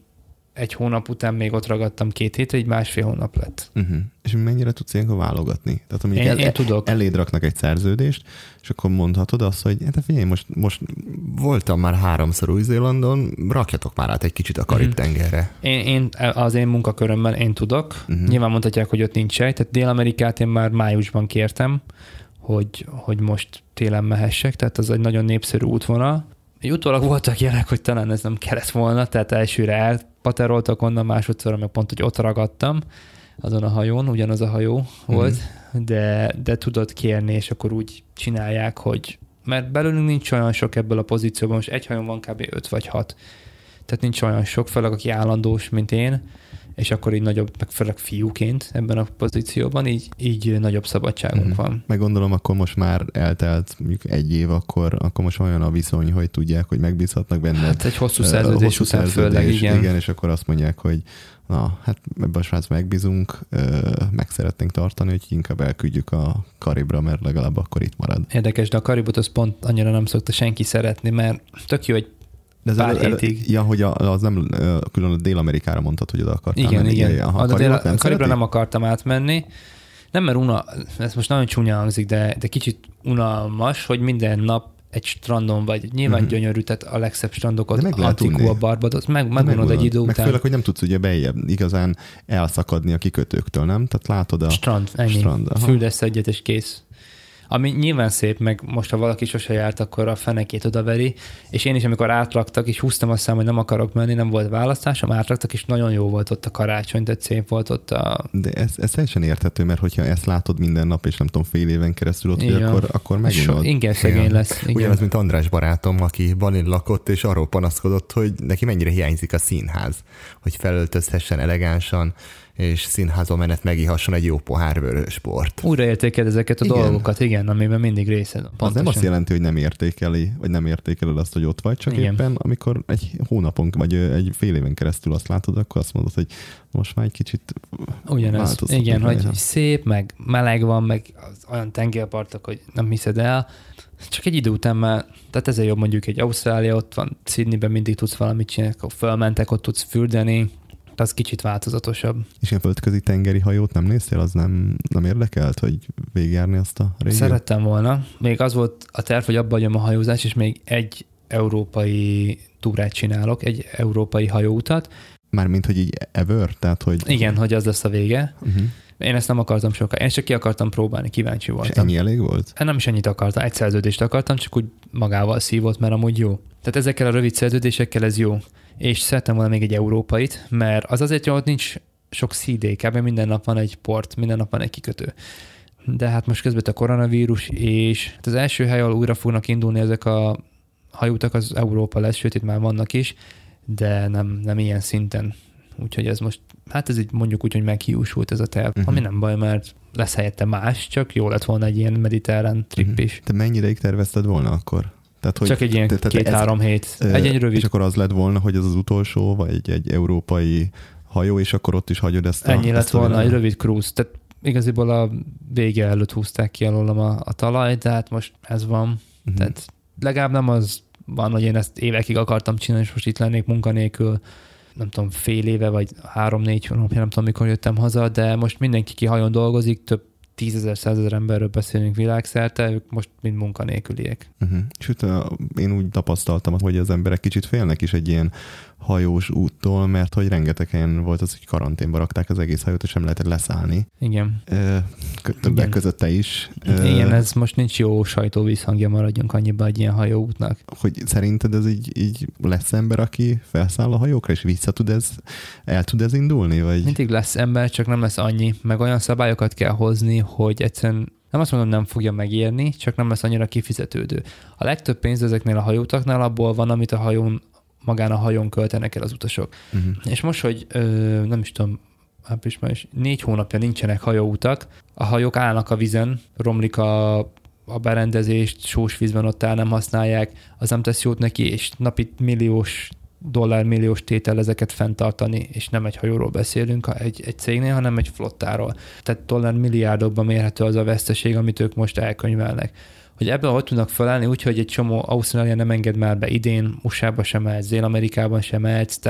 egy hónap után még ott ragadtam két hétre, így másfél hónap lett. Uh-huh. És mennyire tudsz ilyenkor válogatni? Tehát amíg én, el, én tudok. eléd raknak egy szerződést, és akkor mondhatod azt, hogy hát figyelj, most, most voltam már háromszor Új-Zélandon, rakjatok már át egy kicsit a Karib-tengerre. Én, én az én munkakörömben én tudok. Uh-huh. Nyilván mondhatják, hogy ott nincs sej, tehát Dél-Amerikát én már májusban kértem, hogy, hogy most télen mehessek, tehát az egy nagyon népszerű útvonal. Egy utólag voltak jelek, hogy talán ez nem kellett volna, tehát elsőre elpateroltak onnan, másodszorra meg pont, hogy ott ragadtam azon a hajón, ugyanaz a hajó volt, mm-hmm. de, de tudod kérni, és akkor úgy csinálják, hogy mert belőlünk nincs olyan sok ebből a pozícióban, most egy hajón van kb. öt vagy hat, tehát nincs olyan sok, főleg aki állandós, mint én, és akkor így nagyobb, meg főleg fiúként ebben a pozícióban, így, így nagyobb szabadságunk mm. van. Meg gondolom, akkor most már eltelt mondjuk egy év, akkor, akkor most olyan a viszony, hogy tudják, hogy megbízhatnak benned. Hát egy hosszú szerződés hosszú után szerződés, főleg, igen. Igen, és akkor azt mondják, hogy na, hát ebben a srác megbízunk, meg szeretnénk tartani, hogy inkább elküldjük a Karibra, mert legalább akkor itt marad. Érdekes, de a Karibot az pont annyira nem szokta senki szeretni, mert tök jó, hogy de ez pár el, el, hétig. Ja, hogy az nem külön a Dél-Amerikára mondtad, hogy oda akartál igen, menni. Igen, igen. A, a, dél, a Karibra nem akartam átmenni. Nem, mert una, ez most nagyon csúnya hangzik, de, de kicsit unalmas, hogy minden nap egy strandon vagy. Nyilván uh-huh. gyönyörű, tehát a legszebb strandokat, Antigua, Barbados, meg, megunod egy idő meg után. Meg főleg, hogy nem tudsz ugye beljebb igazán elszakadni a kikötőktől, nem? Tehát látod a strand, ennyi. Strand, Füldesz egyet és kész. Ami nyilván szép, meg most ha valaki sose járt, akkor a fenekét odaveri, és én is, amikor átraktak, és húztam azt szám, hogy nem akarok menni, nem volt választásom, átraktak, és nagyon jó volt ott a karácsony, tehát szép volt ott a... De ez, ez teljesen érthető, mert hogyha ezt látod minden nap, és nem tudom, fél éven keresztül ott, hogy akkor, akkor megunod. Igen, szegény lesz. Igen. Ugyanaz, mint András barátom, aki Balin lakott, és arról panaszkodott, hogy neki mennyire hiányzik a színház, hogy felöltözhessen elegánsan, és színházba menet megihasson egy jó pohár vörös bort. Újraértékeld ezeket a igen. dolgokat, igen, amiben mindig részed. Pontosan. Az nem azt jelenti, hogy nem értékeli, vagy nem értékeled azt, hogy ott vagy, csak igen. éppen amikor egy hónapon, vagy egy fél éven keresztül azt látod, akkor azt mondod, hogy most már egy kicsit ugyanez. Igen, hogy nem. Szép, meg meleg van, meg az olyan tengerpartok, hogy nem hiszed el. Csak egy idő után már, tehát ezzel jobb mondjuk egy Ausztrália, ott van Sydneyben mindig tudsz valamit csinálni, akkor fölmentek, ott tudsz fürdeni, az kicsit változatosabb. És ilyen földközi tengeri hajót nem néztél? Az nem, nem érdekelt, hogy végigjárni azt a régiót? Szerettem volna. Még az volt a terv, hogy abba hagyom a hajózás, és még egy európai túrát csinálok, egy európai hajóutat. Mármint, hogy így ever? Tehát, hogy... Igen, hogy az lesz a vége. Uh-huh. Én ezt nem akartam sokkal. Én csak ki akartam próbálni, kíváncsi voltam. És ennyi elég volt? Nem is ennyit akartam. Egy szerződést akartam, csak úgy magával szívott, mert amúgy jó. Tehát ezekkel a rövid szerződésekkel ez jó. És szerettem volna még egy európait, mert az azért jó, hogy nincs sok szídé, kb. Minden nap van egy port, minden nap van egy kikötő. De hát most közben a koronavírus, és az első hely, ahol újra fognak indulni ezek a hajóutak, az Európa lesz, sőt itt már vannak is, de nem, nem ilyen szinten. Úgyhogy ez most, hát ez így mondjuk úgy, hogy meghiúsult ez a terv, uh-huh. ami nem baj, mert lesz helyette más, csak jó lett volna egy ilyen mediterrán trip uh-huh. is. Te mennyi ideig tervezted volna akkor? Tehát, hogy csak egy ilyen két-három hét. Egy, egy rövid. És akkor az lett volna, hogy ez az utolsó, vagy egy, egy európai hajó, és akkor ott is hagyod ezt a... Ennyi lett volna, egy rövid cruise. Tehát igaziból a vége előtt húzták ki alólam a, a talaj, de hát most ez van. Uh-huh. Tehát legalább nem az van, hogy én ezt évekig akartam csinálni, és most itt lennék munkanélkül, nem tudom, fél éve, vagy három-négy hónapja, nem tudom, mikor jöttem haza, de most mindenki ki hajón dolgozik, több tízezer, százezer emberről beszélünk világszerte, ők most mind munkanélküliek. Uh-huh. Sőt, én úgy tapasztaltam, hogy az emberek kicsit félnek is egy ilyen hajós úttól, mert hogy rengetegen volt az, hogy karanténba rakták az egész hajót, és nem lehetett leszállni. Igen. Többek között te is. Igen, ez most nincs jó sajtóvízhangja, maradjunk annyiba egy ilyen hajóútnak. Hogy szerinted ez így, így lesz ember, aki felszáll a hajókra, és vissza tud ez, el tud ez indulni? Vagy? Mindig lesz ember, csak nem lesz annyi, meg olyan szabályokat kell hozni, hogy egyszerűen nem azt mondom, nem fogja megérni, csak nem lesz annyira kifizetődő. A legtöbb pénz ezeknél a hajóutaknál abból van, amit a hajón magán a hajón költenek el az utasok. Uh-huh. És most, hogy ö, nem is tudom, április, május, négy hónapja nincsenek hajóutak, a hajók állnak a vizen, romlik a, a berendezést, sós vízben ott áll, nem használják, az nem tesz jót neki, és napi milliós, dollár milliós tétel ezeket fenntartani, és nem egy hajóról beszélünk egy, egy cégnél, hanem egy flottáról. Tehát dollár milliárdokban mérhető az a veszteség, amit ők most elkönyvelnek. Hogy ebből hogy tudnak felállni, úgyhogy egy csomó Ausztrália nem enged már be idén, u es á-ba sem mehetsz, Dél-Amerikában sem mehetsz, tehát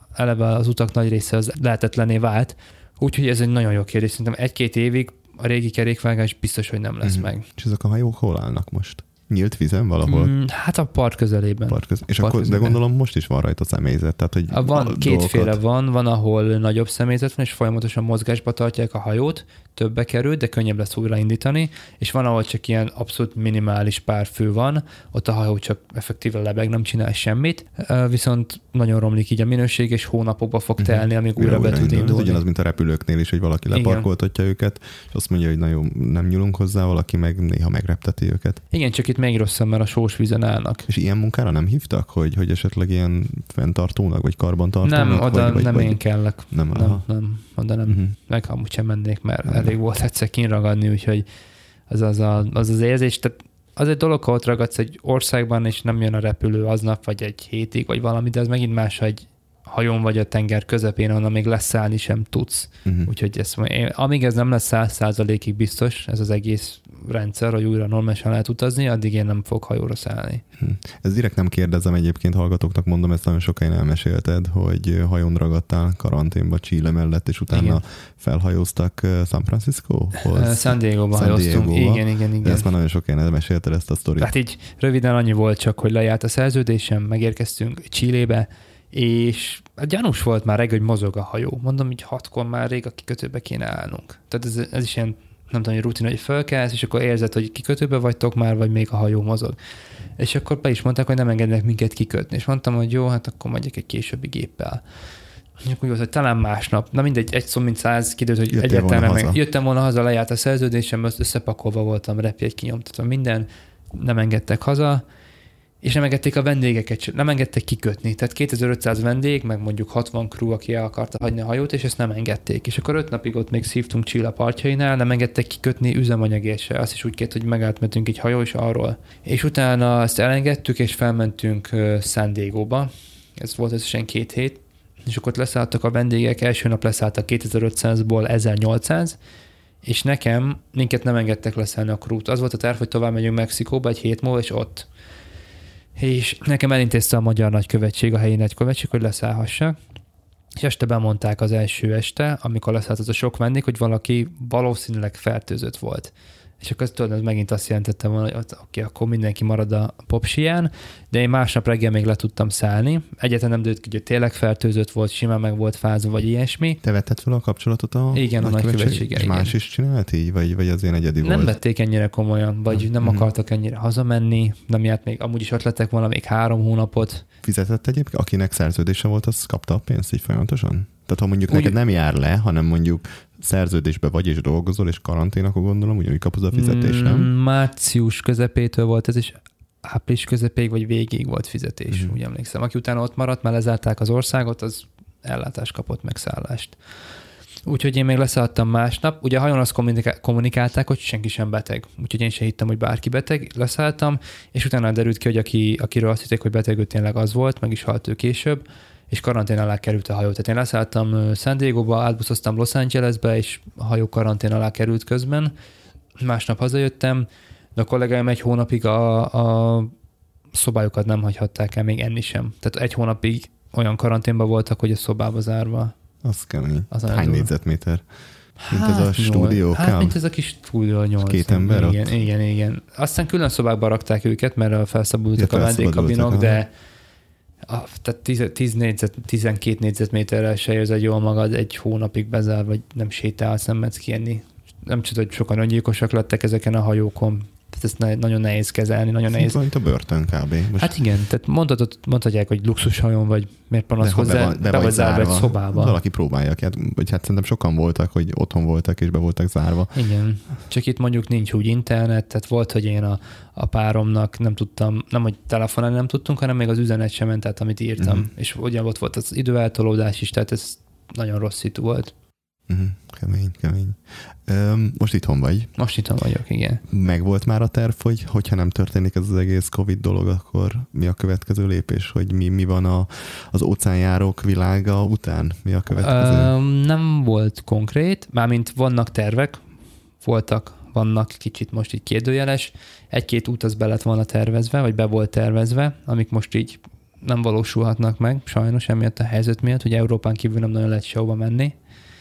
eleve az utak nagy része az lehetetlené vált. Úgyhogy ez egy nagyon jó kérdés. Szerintem egy-két évig a régi kerékvágás biztos, hogy nem lesz mm. meg. És ezek a hajók hol állnak most? Nyílt vízen valahol? Mm, hát a part közelében. Part közel. És part akkor, de gondolom most is van rajta személyzet. Tehát, hogy a van, kétféle van, van, ahol nagyobb személyzet van, és folyamatosan mozgásba tartják a hajót, többe kerül, de könnyebb lesz újraindítani, és van, ahol csak ilyen abszolút minimális pár fő van, ott a hajó csak effektíve lebeg, nem csinál semmit, viszont nagyon romlik így a minőség, és hónapokba fog telni, amíg újra, újra be tud indulni. Ez ugyanaz, mint a repülőknél is, hogy valaki leparkoltatja őket, és azt mondja, hogy nagyon nem nyúlunk hozzá, valaki meg néha megrepteti őket. Igen, csak itt még rosszabb, mert a sós vízen állnak. És ilyen munkára nem hívtak, hogy, hogy esetleg ilyen fenntartónak, vagy karbantartónak? Nem, oda vagy, vagy, nem vagy... én kellek. Nem, nem, nem, oda nem. Uh-huh. Meg amúgy sem mennék, mert uh-huh. elég volt egyszer kinragadni, úgyhogy az az, a, az az érzés. Tehát az egy dolog, ha ott ragadsz egy országban, és nem jön a repülő aznap, vagy egy hétig, vagy valami, de az megint más, ha egy hajón vagy a tenger közepén, onnan még leszállni sem tudsz. Uh-huh. Úgyhogy ezt, én, amíg ez nem lesz száz százalékig biztos, ez az egész rendszer, hogy újra normálisan lehet utazni, addig én nem fog hajóra szállni. Uh-huh. Ez direkt nem kérdezem, egyébként hallgatóknak mondom, ezt nagyon sokáig elmesélted, hogy hajón ragadtál karanténba Chile mellett, és utána igen. felhajóztak San Franciscohoz? San Diego-ba hajóztunk. Igen, igen, igen. De ezt már nagyon sokáig elmesélted ezt a sztorit. Hát így röviden annyi volt csak, hogy lejárt a szerződésem, megérkeztünk Chilébe, és gyanús volt már reggel, hogy mozog a hajó. Mondom, hogy hatkor már rég a kikötőbe kéne állnunk. Tehát ez, ez is ilyen, nem tudom, hogy rutin, hogy fölkelsz, és akkor érzed, hogy kikötőbe vagytok már, vagy még a hajó mozog. És akkor be is mondták, hogy nem engednek minket kikötni. És mondtam, hogy jó, hát akkor megyek egy későbbi géppel. És akkor úgy volt, hogy talán másnap. Na mindegy, egy szó mint száz, kiderült, hogy Jöttél egyáltalán volna meg. Jöttem volna haza, lejárt a szerződésem, összepakolva voltam, repjegy kinyomtatva minden, nem engedtek haza. És nem engedték a vendégeket, nem engedtek kikötni. Tehát kétezer-ötszáz vendég, meg mondjuk hatvan crew, aki el akarta hagyni a hajót, és ezt nem engedték. És akkor öt napig ott még szívtunk Chile partjainál, nem engedtek kikötni üzemanyagért se. Azt is úgy kért, hogy megátmentünk egy hajó, és arról. És utána ezt elengedtük, és felmentünk San Diego-ba. Ez volt összesen két hét. És akkor ott leszálltak a vendégek, első nap leszálltak kétezer-ötszázból ezernyolcszáz, és nekem minket nem engedtek leszállni a crewt. Az volt a terv, hogy tovább megyünk Mexikóba egy hét múlva, és ott. És nekem elintézte a magyar nagykövetség, a helyi nagykövetség, hogy leszállhassak. És este bemondták az első este, amikor leszállt az a sok vendég, hogy valaki valószínűleg fertőzött volt. És akkor tudod, ez megint azt jelentette volna, hogy oké, okay, akkor mindenki marad a popsiján, de én másnap reggel még le tudtam szállni. Egyetlen nem dőlt ki, hogy tényleg fertőzött volt, simán meg volt fázva, vagy ilyesmi. Te vetted fel a kapcsolatot a igen, a nagykövetséggel. És más is csinált így, vagy, vagy az ilyen egyedi volt? Nem vették ennyire komolyan, vagy hmm. nem hmm. akartak ennyire hazamenni, nem járt még, amúgy is ott lettek volna még három hónapot. Fizetett egyébként? Akinek szerződése volt, az kapta a pénzt így folyamatosan? Tehát ha mondjuk úgy, neked nem jár le, hanem mondjuk szerződésbe vagy és dolgozol, és karantén, akkor gondolom ugyanúgy kapod a fizetés, nem? Március közepétől volt ez, és április közepéig vagy végig volt fizetés, mm. úgy emlékszem. Aki utána ott maradt, mert lezárták az országot, az ellátást kapott, megszállást. Úgyhogy én még leszálltam másnap. Ugye a hajón azt kommunikálták, hogy senki sem beteg. Úgyhogy én sem hittem, hogy bárki beteg. Leszálltam, és utána derült ki, hogy aki, akiről azt hitték, hogy beteg, ő tényleg az volt, meg is halt ő később, és karantén alá került a hajó. Tehát én leszálltam San Diego-ba, átbuszoztam Los Angelesbe, és a hajó karantén alá került közben. Másnap hazajöttem, de a kollégáim egy hónapig a, a szobájukat nem hagyhatták el, még enni sem. Tehát egy hónapig olyan karanténban voltak, hogy a szobába zárva. Az kemény. Az Hány négyzetméter? Mint hát, ez a stúdió? Hát, mint ez a kis stúdió nyolc. Két ember igen, ott? Igen, igen. Aztán külön szobákba rakták őket, mert felszabadultak ja, a vendégkabinok, de a, tehát tíz négyzet, tizenkét négyzetméterrel se érzed jól magad egy hónapig bezár, vagy nem sétálsz, nem mehetsz kienni. Nem csak, hogy sokan öngyilkosak lettek ezeken a hajókon. Tehát ezt ne, nagyon nehéz kezelni, nagyon nehéz. Mint a börtön kb. Most... Hát igen, tehát mondhatod, mondhatják, hogy luxushajón vagy, miért panaszkodsz, de be, be vagy zárva egy szobába. Valaki próbálja ki, hát, vagy hát szerintem sokan voltak, hogy otthon voltak és be voltak zárva. Igen, csak itt mondjuk nincs úgy internet, tehát volt, hogy én a, a páromnak nem tudtam, nem hogy telefonálni nem tudtunk, hanem még az üzenet sem ment át, amit írtam. Mm-hmm. És ugye ott volt az időeltolódás is, tehát ez nagyon rossz szitu volt. Uh-huh. Kemény, kemény. Öm, most itthon vagy? Most itthon vagyok, igen. Megvolt már a terv, hogy hogyha nem történik ez az egész Covid dolog, akkor mi a következő lépés? Hogy mi, mi van a, az óceánjárók világa után? Mi a következő? Öm, nem volt konkrét, mármint vannak tervek, voltak, vannak kicsit most így kérdőjeles. Egy-két út az be lett volna tervezve, vagy be volt tervezve, amik most így nem valósulhatnak meg, sajnos emiatt a helyzet miatt, hogy Európán kívül nem nagyon lehet sehova menni,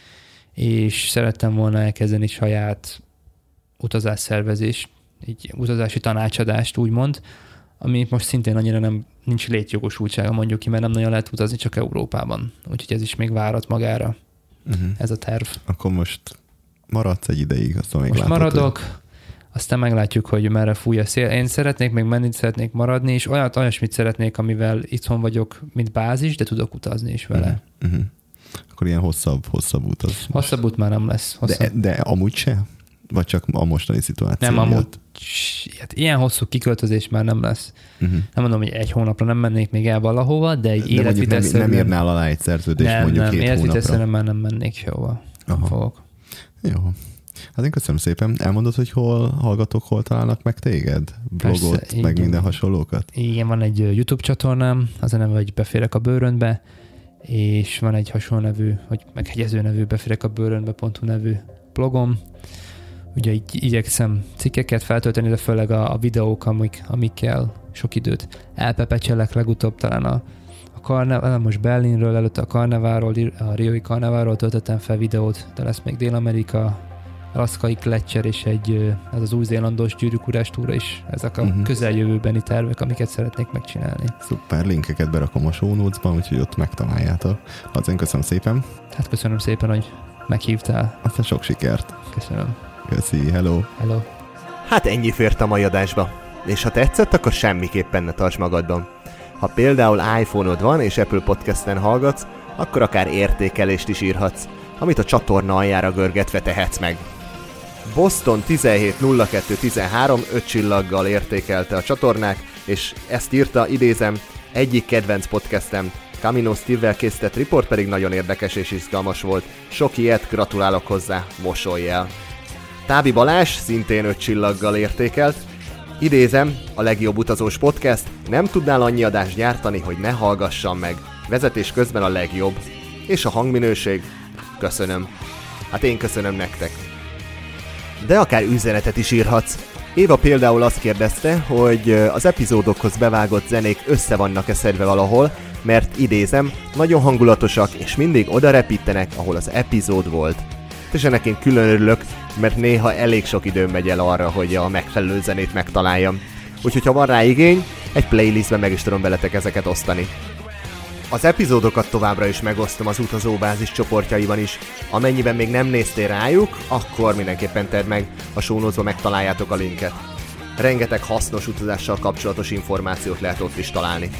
és szerettem volna elkezdeni saját utazásszervezést, így utazási tanácsadást úgymond, ami most szintén annyira nem, nincs létjogosultsága mondjuk ki, mert nem nagyon lehet utazni csak Európában. Úgyhogy ez is még várat magára, uh-huh. ez a terv. Akkor most maradsz egy ideig, aztán még most látod, maradok, hogy... aztán meglátjuk, hogy merre fúj a szél. Én szeretnék még menni, szeretnék maradni, és olyat, olyasmit szeretnék, amivel itthon vagyok, mint bázis, de tudok utazni is vele. Uh-huh. Uh-huh. Akkor ilyen hosszabb, hosszabb út az. Hosszabb út már nem lesz. De, de amúgy se? Vagy csak a mostani szituáció? Nem, amúgy. Hát ilyen hosszú kiköltözés már nem lesz. Uh-huh. Nem mondom, hogy egy hónapra nem mennék még el valahova, de egy életvitelszerűen... Nem, nem írnál alá egy szerződést nem, mondjuk nem, hét hónapra? Nem, életvitelszerűen már nem mennék sehova. Nem fogok. Jó. Hát én köszönöm szépen. Elmondod, hogy hol hallgatók, hol találnak meg téged? Blogot, persze, meg igen. Minden hasonlókat? Igen, van egy YouTube csatornám, az a neve, hogy Beférek a bőröndbe, és van egy hasonló nevű, vagy meghegyező nevű Beférek a bőröndbe pont hu nevű blogom. Ugye így igyekszem cikkeket feltölteni, de főleg a, a videók, amik, amikkel sok időt elpepecselek, legutóbb talán a, a karnevál, most Berlinről, előtte a karneváról, a riói karneváról töltöttem fel videót, de lesz még Dél-Amerika, Alaszkai Gletscher és egy, ez az új-zélandos gyűrűk túra is, ezek a uh-huh. közeljövőbeni tervek, amiket szeretnék megcsinálni. Szuper, linkeket berakom a show notes-ban, úgyhogy ott megtaláljátok. Azért köszönöm szépen. Hát köszönöm szépen, hogy meghívtál. Aztán sok sikert. Köszönöm. Köszi, hello. Hello. Hát ennyi fért a mai adásba. És ha tetszett, akkor semmiképpen ne tarts magadban. Ha például iPhone-od van és Apple Podcasten hallgatsz, akkor akár értékelést is írhatsz, amit a csatorna aljára görgetve tehetsz meg. Boston tizenhét nulla kettő tizenhárom öt csillaggal értékelte a csatornát, és ezt írta, idézem, egyik kedvenc podcastem, Camino Steve-vel készített riport pedig nagyon érdekes és izgalmas volt. Sok ilyet, gratulálok hozzá, mosolj el. Tábi Balázs szintén öt csillaggal értékelt. Idézem, a legjobb utazós podcast, nem tudnál annyi adást gyártani, hogy ne hallgassam meg. Vezetés közben a legjobb. És a hangminőség? Köszönöm. Hát én köszönöm nektek. De akár üzenetet is írhatsz. Éva például azt kérdezte, hogy az epizódokhoz bevágott zenék össze vannak-e szedve valahol, mert idézem, nagyon hangulatosak és mindig oda repítenek, ahol az epizód volt. És ennek én külön örülök, mert néha elég sok időm megy el arra, hogy a megfelelő zenét megtaláljam. Úgyhogy ha van rá igény, egy playlistben meg is tudom veletek ezeket osztani. Az epizódokat továbbra is megosztom az utazóbázis csoportjaiban is. Amennyiben még nem néztél rájuk, akkor mindenképpen tedd meg, a show notes-ban megtaláljátok a linket. Rengeteg hasznos utazással kapcsolatos információt lehet ott is találni.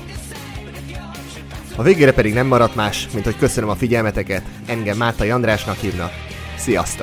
A végére pedig nem maradt más, mint hogy köszönöm a figyelmeteket, engem Mártai Andrásnak hívnak. Sziasztok!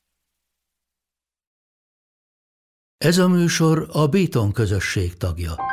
Ez a műsor a Béton közösség tagja.